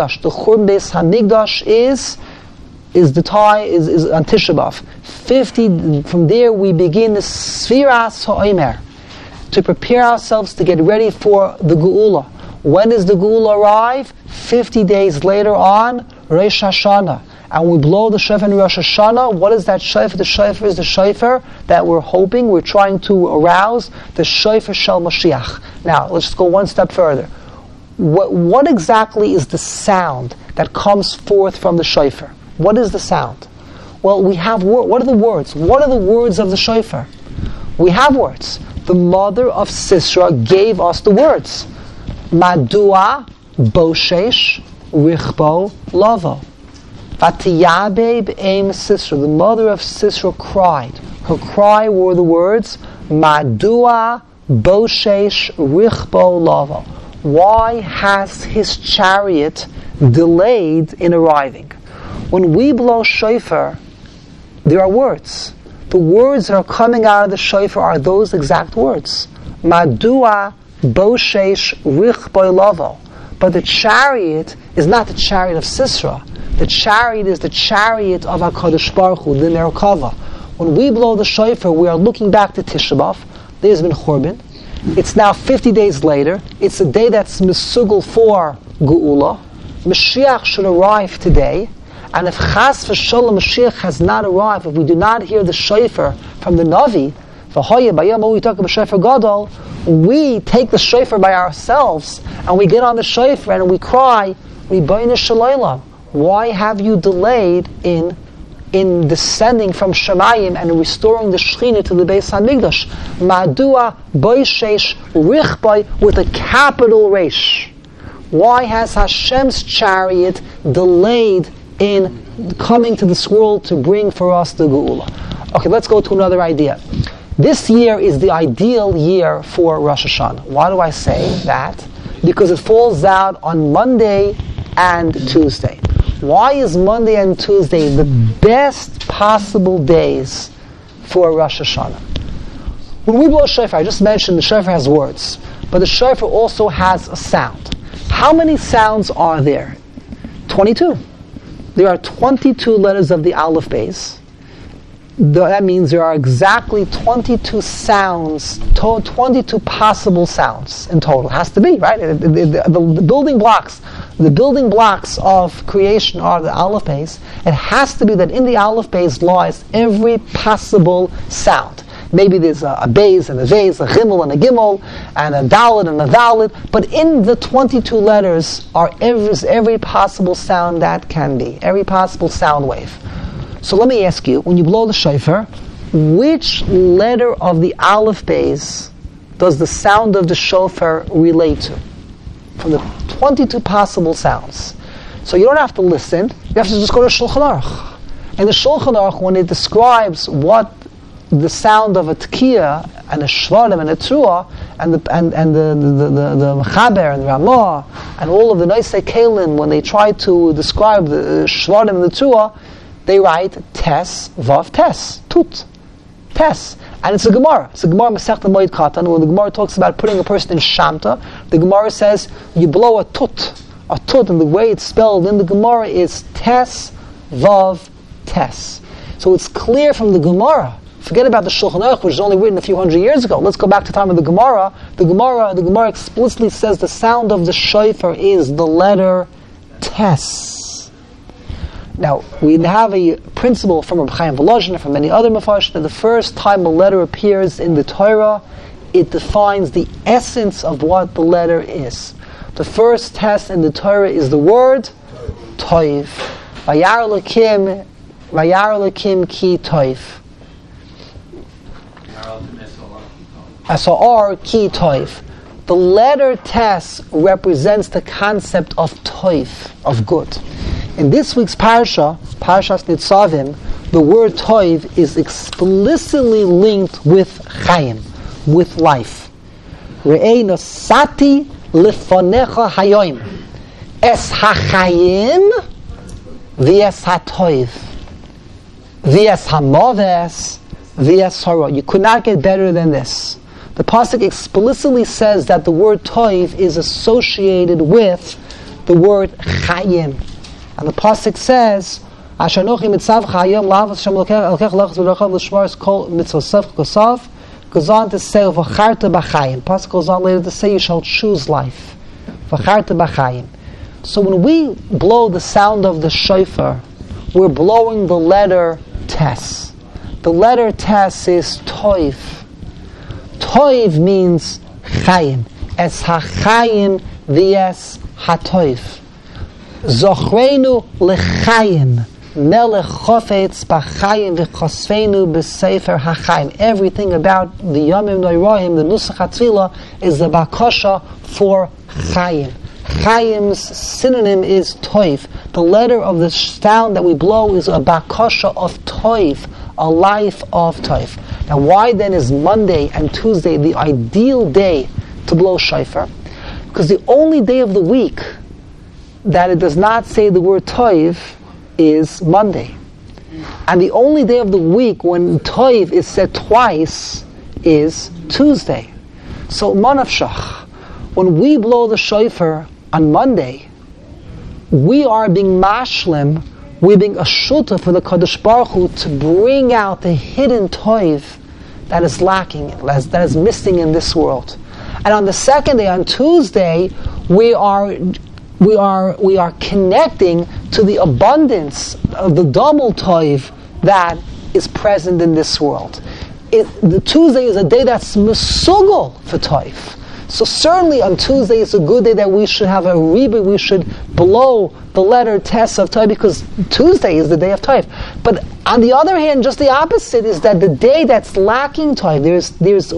Hamikdash is on Tisha B'Av. 50 from there we begin the Sfiras HaOmer to prepare ourselves to get ready for the Geula. When does the Geula arrive? 50 days later on Rosh Hashanah. And we blow the shofar in Rosh Hashanah. What is that shofar? The shofar is the shofar that we're trying to arouse, the shofar shel Mashiach. Now, let's just go one step further. What exactly is the sound that comes forth from the shofar? What is the sound? Well, we have what are the words? What are the words of the shofar? We have words. The mother of Sisera gave us the words. Madua Boshesh Richbo Lavo. Vatiyabeb Aim Sisera. The mother of Sisera cried. Her cry were the words Madua Boshesh Richbo Lavo. Why has his chariot delayed in arriving? When we blow shofar, there are words. The words that are coming out of the shofar are those exact words. Madua Boshesh Richbo Lavo. But the chariot is not the chariot of Sisera. The chariot is the chariot of HaKadosh Baruch Hu, the Merkava. When we blow the shofar, we are looking back to Tisha B'Av. There's been Churban. It's now 50 days later. It's a day that's Mesugel for Geula. Mashiach should arrive today. And if Chas v'Sholom Mashiach has not arrived, if we do not hear the shofar from the Navi, we take the shofar by ourselves and we get on the shofar and we cry, Ribono Shel Olam, why have you delayed in descending from Shemayim and restoring the Shechina to the Beis HaMikdash? Madua Boishesh Richboi with a capital Resh. Why has Hashem's chariot delayed in coming to this world to bring for us the Geula? Okay, let's go to another idea. This year is the ideal year for Rosh Hashanah. Why do I say that? Because it falls out on Monday and Tuesday. Why is Monday and Tuesday the best possible days for Rosh Hashanah? When we blow shofar, I just mentioned the shofar has words, but the shofar also has a sound. How many sounds are there? 22. There are 22 letters of the Aleph Beis. That means there are exactly 22 sounds, 22 possible sounds in total. It has to be, right? The building blocks of creation are the Aleph Beis. It has to be that in the Aleph Beis lies every possible sound. Maybe there's a Beis and a Vez, a Gimel and a Gimel, and a Dalet and a Dalet, but in the 22 letters are every possible sound that can be, every possible sound wave. So let me ask you, when you blow the shofar, which letter of the Aleph Beis does the sound of the shofar relate to? From the 22 possible sounds. So you don't have to listen, you have to just go to Shulchan Aruch. And the Shulchan Aruch, when it describes what the sound of a Tekiah and a Shvarim and a Truah and the Mechaber and the Ramah and all of the Noisei Kelim, when they try to describe the Shvarim and the Truah, they write Tes, Vav, Tes, Tut, Tes. And it's a Gemara. It's a Gemara Masechta Moed Katan. When the Gemara talks about putting a person in Shamta, the Gemara says, you blow a Tut, and the way it's spelled in the Gemara is Tes, Vav, Tes. So it's clear from the Gemara. Forget about the Shulchan Aruch, which was only written a few hundred years ago. Let's go back to the time of the Gemara. The Gemara explicitly says the sound of the shofar is the letter Tes. Now, we have a principle from Reb Chaim Volozhin and from many other Mefarshim that the first time a letter appears in the Torah, it defines the essence of what the letter is. The first test in the Torah is the word Toiv. Vayar Elokim ki Toiv. Asar ki Toiv. The letter Tes represents the concept of Toiv, of good. In this week's Parashas Nitzavim, the word Toiv is explicitly linked with Chaim, with life. Re'ei nosati lefonecha hayoim, es hachayim v'es hatoiv, v'es hamoves v'es hara. You could not get better than this. The pasuk explicitly says that the word Toiv is associated with the word Chaim. And the pasuk says, "Asher nochi mitzavcha hayom lavos Hashem elokech lechos v'rochav l'shmor kol mitzvosav kosav." Goes on to say, "V'charta b'chayim." Pasuk goes on later to say, "You shall choose life." V'charta b'chayim. So when we blow the sound of the shofar, we're blowing the letter Tes. The letter Tes is Toiv. Toiv means Chayim. Es hachayim v'es hatoiv. Zochreinu lechayim, melech chofetz b'chayim v'chosfeinu b'sefer hachayim. Everything about the Yomim Noirahim, the Nusach HaTfilah, is the bakasha for chayim. Chayim's synonym is toiv. The letter of the sound that we blow is a bakasha of toiv, a life of toiv. Now, why then is Monday and Tuesday the ideal day to blow shofar? Because the only day of the week that it does not say the word toiv is Monday. And the only day of the week when toiv is said twice is Tuesday. So manavshach, when we blow the shofar on Monday, we are being mashlim, we're being a shutah for the Kadosh Baruch Hu to bring out the hidden toiv that is lacking, that is missing in this world. And on the second day, on Tuesday, we are connecting to the abundance of the double toiv that is present in this world. The Tuesday is a day that's mesugel for toiv. So certainly on Tuesday it's a good day that we should have a reboot, we should blow the letter Tes of Toiv, because Tuesday is the day of Toiv. But on the other hand, just the opposite is that the day that's lacking Toiv, there's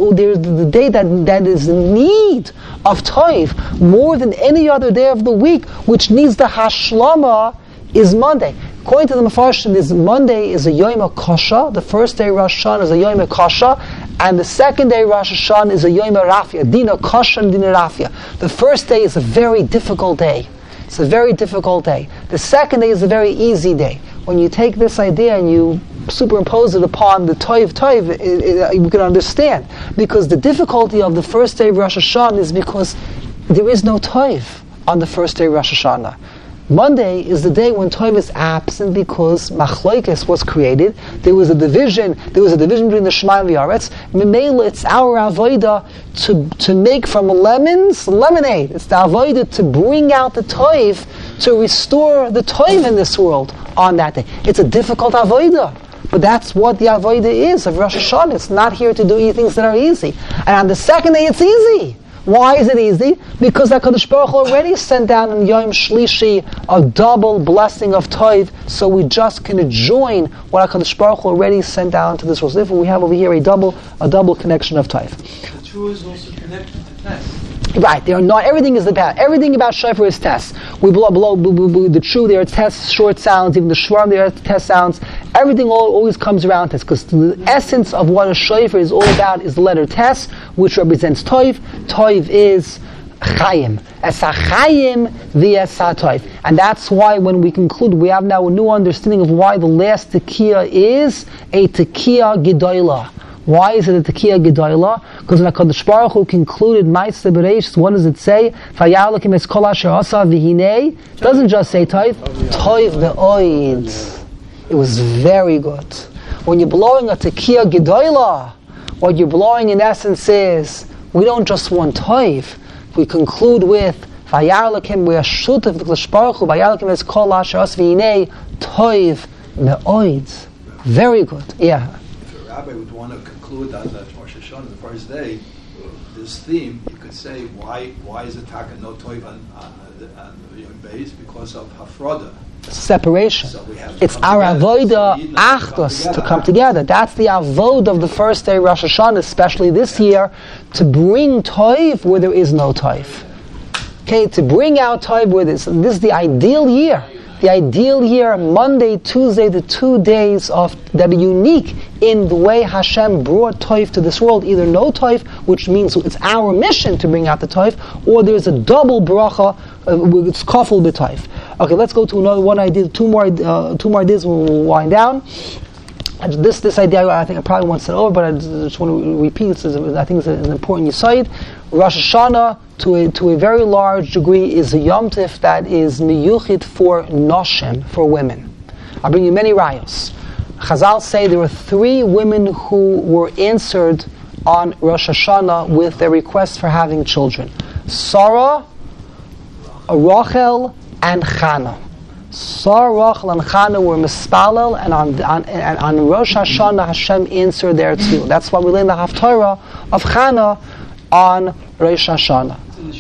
the day that is in need of Toiv more than any other day of the week, which needs the Hashlama, is Monday. According to the Mefarshim, Monday is a Yom HaKosha, the first day Rosh Hashanah is a Yom HaKosha, and the second day Rosh Hashanah is a Yom HaRafia, Dina Kosha and Dina Rafia. The first day is a very difficult day. It's a very difficult day. The second day is a very easy day. When you take this idea and you superimpose it upon the Toiv, you can understand. Because the difficulty of the first day of Rosh Hashanah is because there is no Toiv on the first day of Rosh Hashanah. Monday is the day when Toiv is absent because Machlokes was created. There was a division between the Shema and the Aretz. Memela, it's our avodah to make from lemons lemonade. It's the avodah to bring out the Toiv, to restore the Toiv in this world on that day. It's a difficult avodah, but that's what the avodah is of Rosh Hashanah. It's not here to do things that are easy. And on the second day, it's easy. Why is it easy? Because HaKadosh Baruch Hu already sent down in Yom Shlishi a double blessing of Toiv, so we just can join what HaKadosh Baruch Hu already sent down to this world. So therefore we have over here a double connection of Toiv. The true is also connected to Tes. Right, they are not. Everything is everything about shofar is Tes. We blow the true. There are Tes short sounds. Even the shvarm, there are Tes sounds. Everything always comes around Tes, because the essence of what a shofar is all about is the letter Tes, which represents Toiv. Toiv is Chayim. Esa Chayim v'esa Toiv, and that's why when we conclude, we have now a new understanding of why the last Tekiah is a Tekiah Gedolah. Why is it a Tekiah Gedolah? Because when HaKadosh Baruch Hu concluded Ma'aseh Bereishis, what does it say? V'ya'alakim es kol asher asa v'hinei. It doesn't just say Toiv. Toiv ve'oid. It was very good. When you're blowing a Tekiah Gedolah, what you're blowing in essence is, we don't just want Toiv. We conclude with V'ya'alakim ve'ashutav v'kadosh Baruch Hu v'ya'alakim es kol asher asa v'hinei Toiv ve'oid. Very good. Yeah. Rabbi would want to conclude on the Rosh Hashanah, the first day, this theme, you could say, why is the Taka no Toiv on the Yom Beis? Because of Hafroda. Separation. So it's our avodah achdus to come together. That's the avodah of the first day Rosh Hashanah, especially this year, to bring Toiv where there is no Toiv. Okay, to bring out Toiv where this is the ideal year. The ideal year, Monday, Tuesday, the 2 days that are unique in the way Hashem brought Toiv to this world. Either no Toiv, which means it's our mission to bring out the Toiv, or there's a double bracha, it's kafel b'Toiv. Okay, let's go to another one idea. Two more ideas. We'll wind down. This idea, I think I probably once said over, but I just want to repeat. I think it's an important yesod. Rosh Hashanah, to a very large degree, is a Yom Tif that is miyuchid for noshim, for women. I'll bring you many rayos. Chazal say there were 3 women who were answered on Rosh Hashanah with their request for having children: Sarah, Rachel, and Chana. Sarah, Rachel, and Chana were mispalel, and on Rosh Hashanah Hashem answered their tefillah. That's why we learn the Haftarah of Chana on Rosh Hashanah.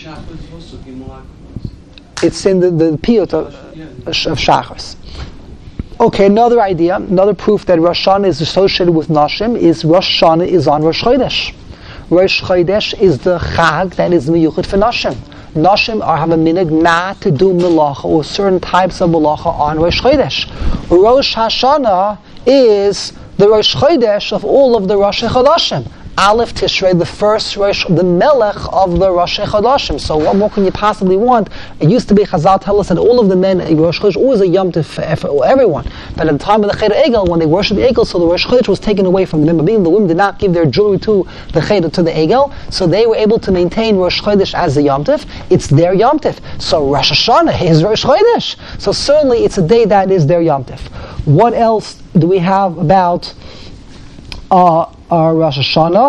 It's in the piyut of Shachos. Okay, another idea, another proof that Rosh Hashanah is associated with Nashim is Rosh Hashanah is on Rosh Chodesh. Rosh Chodesh is the Chag that is miyuchid for Nashim. Nashim have a minhag not to do melacha or certain types of melacha on Rosh Chodesh. Rosh Hashanah is the Rosh Chodesh of all of the Rosh Chodashim. Aleph Tishrei, the first Rosh, the Melech of the Rosh Chodashim. So what more can you possibly want? It used to be, Chazal tell us that all of the men in Rosh Chodesh, always a Yom Tov for everyone. But at the time of the Cheder Egel, when they worshipped the Egel, so the Rosh Chodesh was taken away from them. The women did not give their jewelry to the Cheder, to the Egel, so they were able to maintain Rosh Chodesh as a Yom Tov. It's their Yom Tov. So Rosh Hashanah is Rosh Chodesh. So certainly it's a day that is their Yom Tov. What else do we have about our Rosh Hashanah?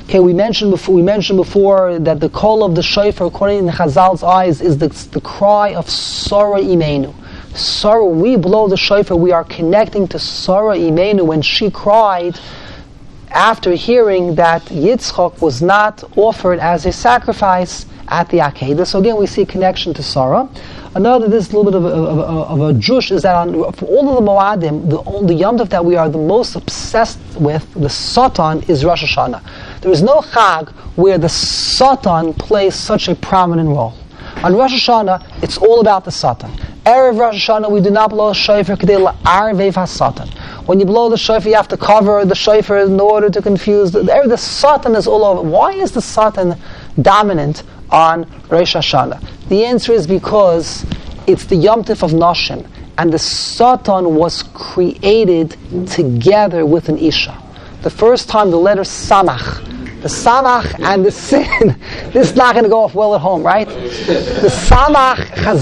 Okay, we mentioned before that the call of the shofar, according to Chazal's eyes, is the cry of Sarah Imenu. Sarah, when we blow the shofar, we are connecting to Sarah Imenu when she cried after hearing that Yitzchak was not offered as a sacrifice at the Akedah. So again, we see a connection to Sarah. Another, this little bit of a jush is that for all of the Moadim, the Yom Tov that we are the most obsessed with, the Satan, is Rosh Hashanah. There is no Chag where the Satan plays such a prominent role. On Rosh Hashanah, it's all about the Satan. Erev Rosh Hashanah, we do not blow a shofar k'dei la'arvev ha-Satan. When you blow the shofar, you have to cover the shofar in order to confuse. The Satan is all over. Why is the Satan dominant on Rosh Hashanah? The answer is because it's the Yom Tov of Nashim, and the Satan was created together with an Isha. The first time the letter Samach, the Samach and the Sin, this is not going to go off well at home, right? The Samach,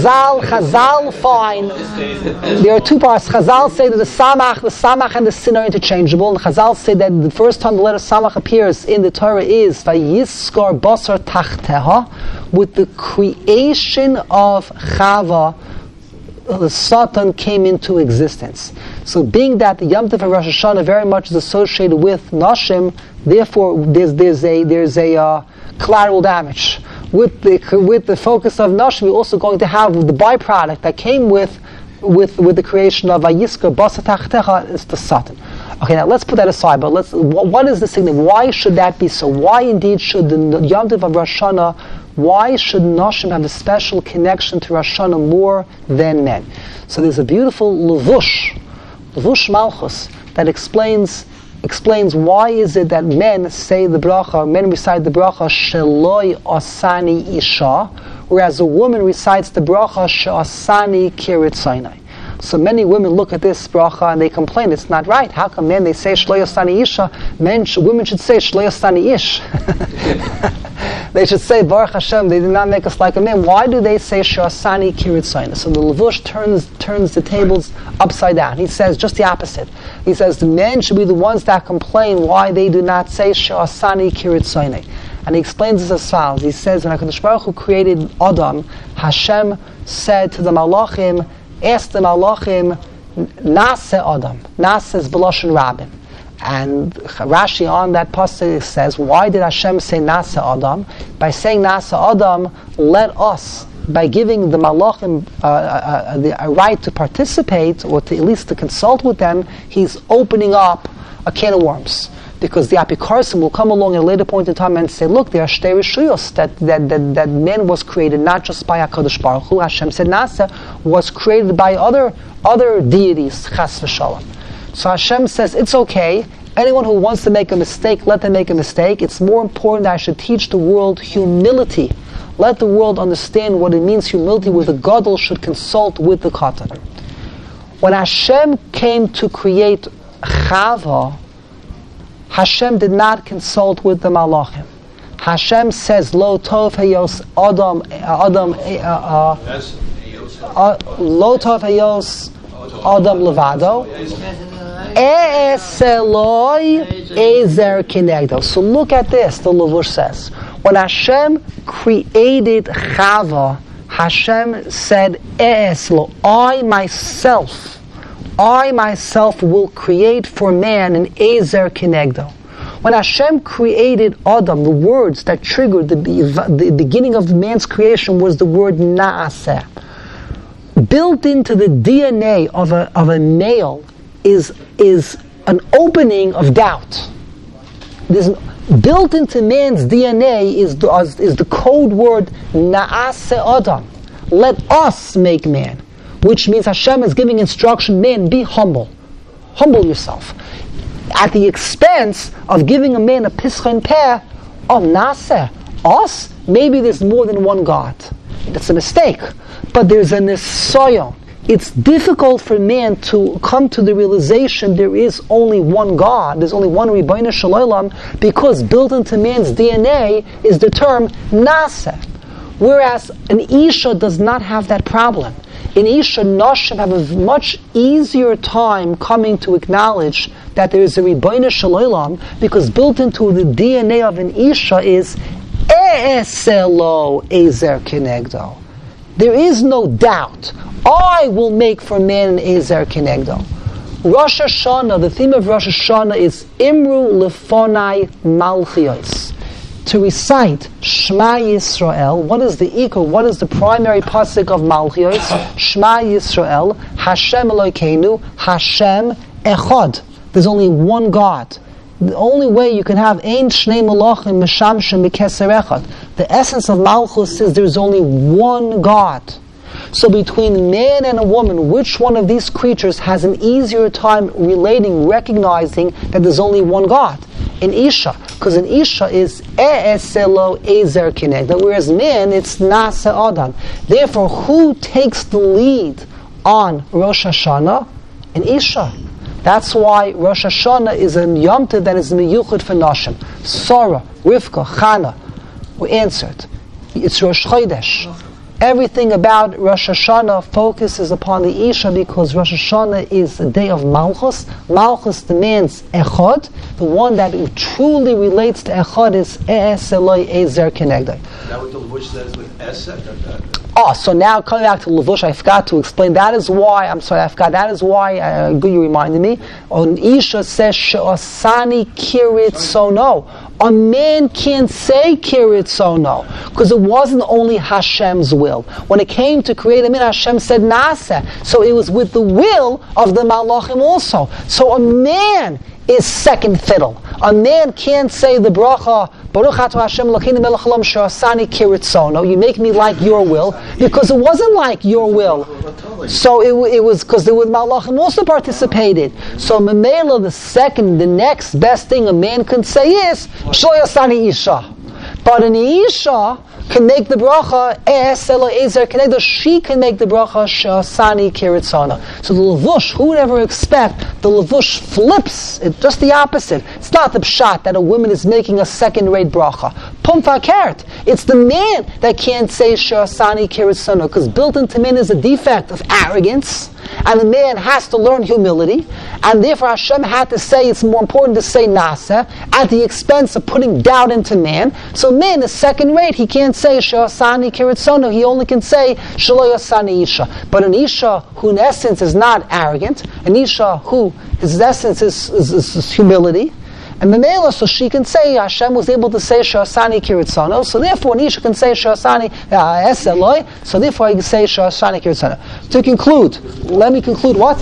Chazal find, there are two parts. Chazal say that the Samach and the Sin are interchangeable, and Chazal say that the first time the letter Samach appears in the Torah is Vayiskar Basar Tachteha, with the creation of Chava, the Satan came into existence. So being that the Yom Tov of Rosh Hashanah very much is associated with Nashim, therefore there's a collateral damage. With the focus of Nashim, we're also going to have the byproduct that came with the creation of Vayiskar Basa Tachtecha is the Satan. Okay, now let's put that aside, but what is the significance? Why should that be so? Why indeed should the Yom Tov of Rosh Hashanah, why should Nashim have a special connection to Rosh Hashanah more than men? So there's a beautiful Levush Malchus, that explains why is it that men say the bracha, men recite the bracha Sheloi Asani Isha, whereas a woman recites the bracha She'asani Kiritzainai. So many women look at this bracha and they complain it's not right. How come men, they say Shloi Asani Isha, women should say Shloi Asani Ish. They should say Baruch Hashem, they did not make us like a man. Why do they say She'asani Kiritzainai? So the Levush turns the tables upside down. He says just the opposite. He says the men should be the ones that complain why they do not say She'asani Kiritzainai. And he explains this as follows. He says, when HaKadosh Baruch Hu created Adam, Hashem said to the Malachim, ask the Malachim, Nase Adam. Nase is B'lashon Rabin. And Rashi on that pasuk says, why did Hashem say Nase Adam? By saying Nase Adam, let us, by giving the Malachim a right to participate, or to at least to consult with them, he's opening up a can of worms. Because the Apikarsim will come along at a later point in time and say, look, there are shtei rishuyos, that man was created not just by HaKadosh Baruch Hu. Hashem said Nasa was created by other deities, chas v'shalom. So Hashem says, it's okay, anyone who wants to make a mistake, let them make a mistake. It's more important that I should teach the world humility. Let the world understand what it means humility, where the Gadol should consult with the Katan. When Hashem came to create Chava, Hashem did not consult with the Malachim. Hashem says, Lo tov heyos Adam Lo tov heyos Adam levado Eseloi ezer kinegdo. So look at this, the Levush says. When Hashem created Chava, Hashem said, Eslo, I myself will create for man an Ezer Kinegdo. When Hashem created Adam, the words that triggered the beginning of man's creation was the word Naaseh. Built into the DNA of a male is an opening of doubt. Built into man's DNA is the code word Naaseh Adam. Let us make man. Which means Hashem is giving instruction, man, be humble. Humble yourself. At the expense of giving a man a pischa and peh, Naseh, us, maybe there's more than one God. That's a mistake. But there's a nisayon. It's difficult for man to come to the realization there is only one God, there's only one Ribbono Shel Olam, because built into man's DNA is the term Naseh. Whereas an Isha does not have that problem. In Isha, Nashim have a much easier time coming to acknowledge that there is a Ribono Shel Olam, because built into the DNA of an Isha is E'eselo Ezer Kenegdo. There is no doubt. I will make for man an Ezer Kenegdo. Rosh Hashanah, the theme of Rosh Hashanah is Imru Lefonai Malchios. To recite Shema Yisrael, what is the ikar, what is the primary pasuk of Malchios? Shema Yisrael, Hashem Elokeinu, Hashem Echad. There's only one God. The only way you can have Ein Shnei Malachim Meshamshem B'Keser Echad. The essence of Malchus is there's only one God. So between a man and a woman, which one of these creatures has an easier time relating, recognizing that there's only one God? In Isha, because in Isha is E'eselo Ezer Kenegdo, whereas man, it's Nasa Adam. Therefore, who takes the lead on Rosh Hashanah? In Isha. That's why Rosh Hashanah is a Yom Tov that is miyuchad for Nashim. Sarah, Rivka, Chana were answered. It's Rosh Chodesh. Everything about Rosh Hashanah focuses upon the Isha, because Rosh Hashanah is a day of Malchus. Malchus demands Echad. The one that truly relates to Echad is E'eseloi Ezer Kenegdo. Is that what the Levush says with Esed? So now coming back to Levush, I forgot to explain. That is why good you reminded me. On Isha says She'osani Kirit Sono. A man can't say Kirit Sono, because it wasn't only Hashem's will. When it came to create a man, Hashem said Nasa. So it was with the will of the Malachim also. So a man is second fiddle. A man can't say the bracha, Baruch Atah Hashem Elokeinu melech haolam she'asani kiritzono. You make me like your will, because it wasn't like your will. So it was because the Malachim also participated. So Memela, the next best thing a man can say is Shlo Yasani Isha. But an Isha can make the bracha E'eselo Ezer Kenegdo. She can make the bracha She'asani Kiritzana. So the Levush, who would ever expect the Levush flips it, just the opposite. It's not the pshat that a woman is making a second-rate bracha. Pum fakert. It's the man that can't say She'asani Kiritzana, because built into man is a defect of arrogance. And the man has to learn humility, and therefore Hashem had to say it's more important to say Nasa at the expense of putting doubt into man. So man is second rate. He can't say She'asani Kiritzono. He only can say Shelo Yasani Isha. But an Isha who in essence is not arrogant, an Isha who his essence is humility, and Memela, so she can say Hashem was able to say She'asani Kiritzono. So therefore, an Isha can say She'asani Eseloi. So therefore, he can say She'asani Kiritzono. To conclude, let me conclude what?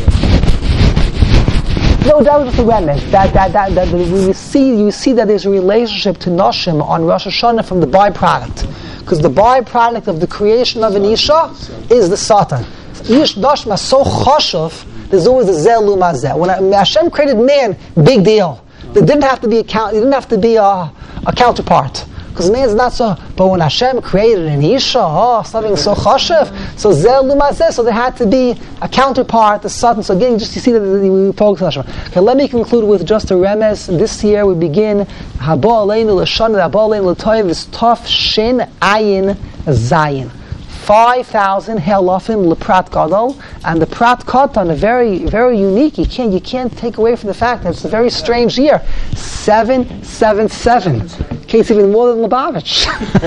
No, that was just a remnant. That you see that there's a relationship to Nashim on Rosh Hashanah from the byproduct, because the byproduct of the creation of an Isha is the Satan. Ish Nashim is so chashuv. There's always the Zeh Luma Zeh. When Hashem created man, big deal. There didn't have to be a counterpart, because man is not so. But when Hashem created an Isha, something so chashuv, so Zeh Luma Zeh, so there had to be a counterpart, the Satan. So again, just you see that we focus on Hashem. Okay, let me conclude with just a remes. This year we begin Haba Aleinu L'Shana, Haba Aleinu L'Toiv is Tov Shin Ayin Zayin. 5,000 Helafim Leprat Gadol, and the Prat Katan are very, very unique. You can't take away from the fact that it's a very strange year. 777. Case even more than Lubavitch.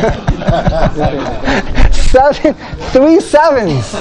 3 sevens.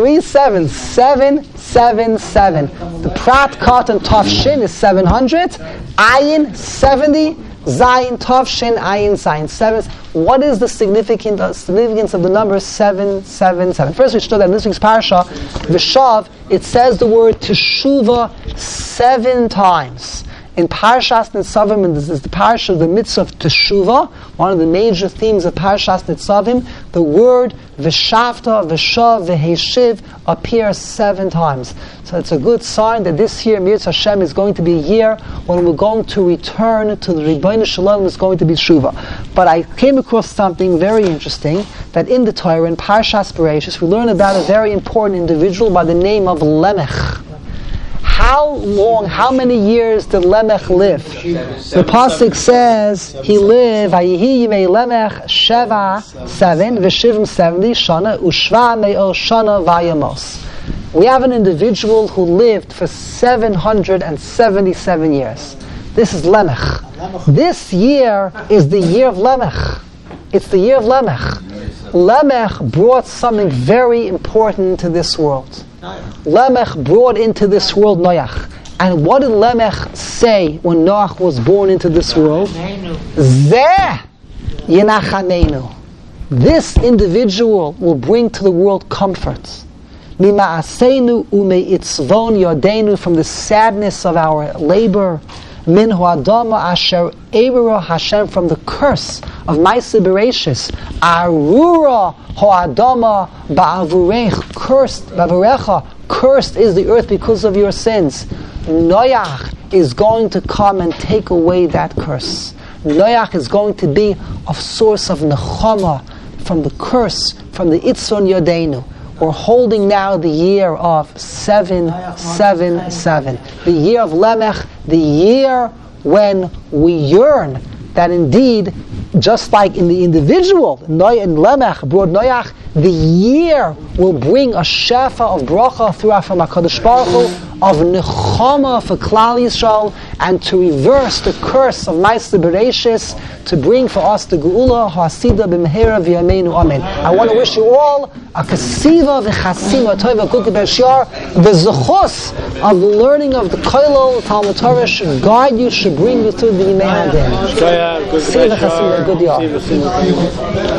777. The Prat Katan Tov Shin is 700. Ayin 70. Zayin Tov Shin Ayin Zayin 7. What is the significance of the number 777? First, we should know that in this week's parasha, V'shav, it says the word Teshuvah 7 times. In Parashas Nitzavim, and this is the parasha of the mitzvah of Teshuvah, one of the major themes of Parashas Nitzavim, the word V'shavta, V'shav, V'heshiv appears 7 times. So it's a good sign that this year, Mirz Hashem, is going to be a year when we're going to return to the Ribono Shel Olam, is going to be Teshuvah. But I came across something very interesting, that in the Torah, in Parashas Bereishis, we learn about a very important individual by the name of Lemech. how many years did Lamech live? The pasuk says he lived, Vayihi Yimei Lamech Sheva 7, V'shivim 70 Shana, Ushva Me'o Shana Vayamos. We have an individual who lived for 777 years. This is Lamech. This year is the year of Lamech. It's the year of Lamech. Lamech brought something very important to this world. Lamech brought into this world Noach. And what did Lamech say when Noach was born into this world? Zeh Yenachanenu. This individual will bring to the world comfort. Mima'asenu umeitzvon yodenu, from the sadness of our labor. Min ho'adama asher eira Hashem, from the curse of Ma'aseh Bereishis. Arura ho'adama ba'avurech, cursed ba'avurecha, cursed is the earth because of your sins. Noach is going to come and take away that curse. Noach is going to be a source of nechama from the curse, from the itzvon yodenu. We're holding now the year of 777, the year of Lamech, the year when we yearn that indeed, just like in the individual, and Lamech brought Noach, the year will bring a shefa of bracha throughout from HaKadosh Baruch Hu, of nechama for Klal Yisrael, and to reverse the curse of Ma'aseh Bereishis, to bring for us the Geula Ha'asida b'mehera v'yameinu amen. I want to wish you all a kasiva v'chasima tova kuki b'shar. The zechus of the learning of the Koilel Talmud Torah should guide you, should bring you through the Yimei Hadin. Good year.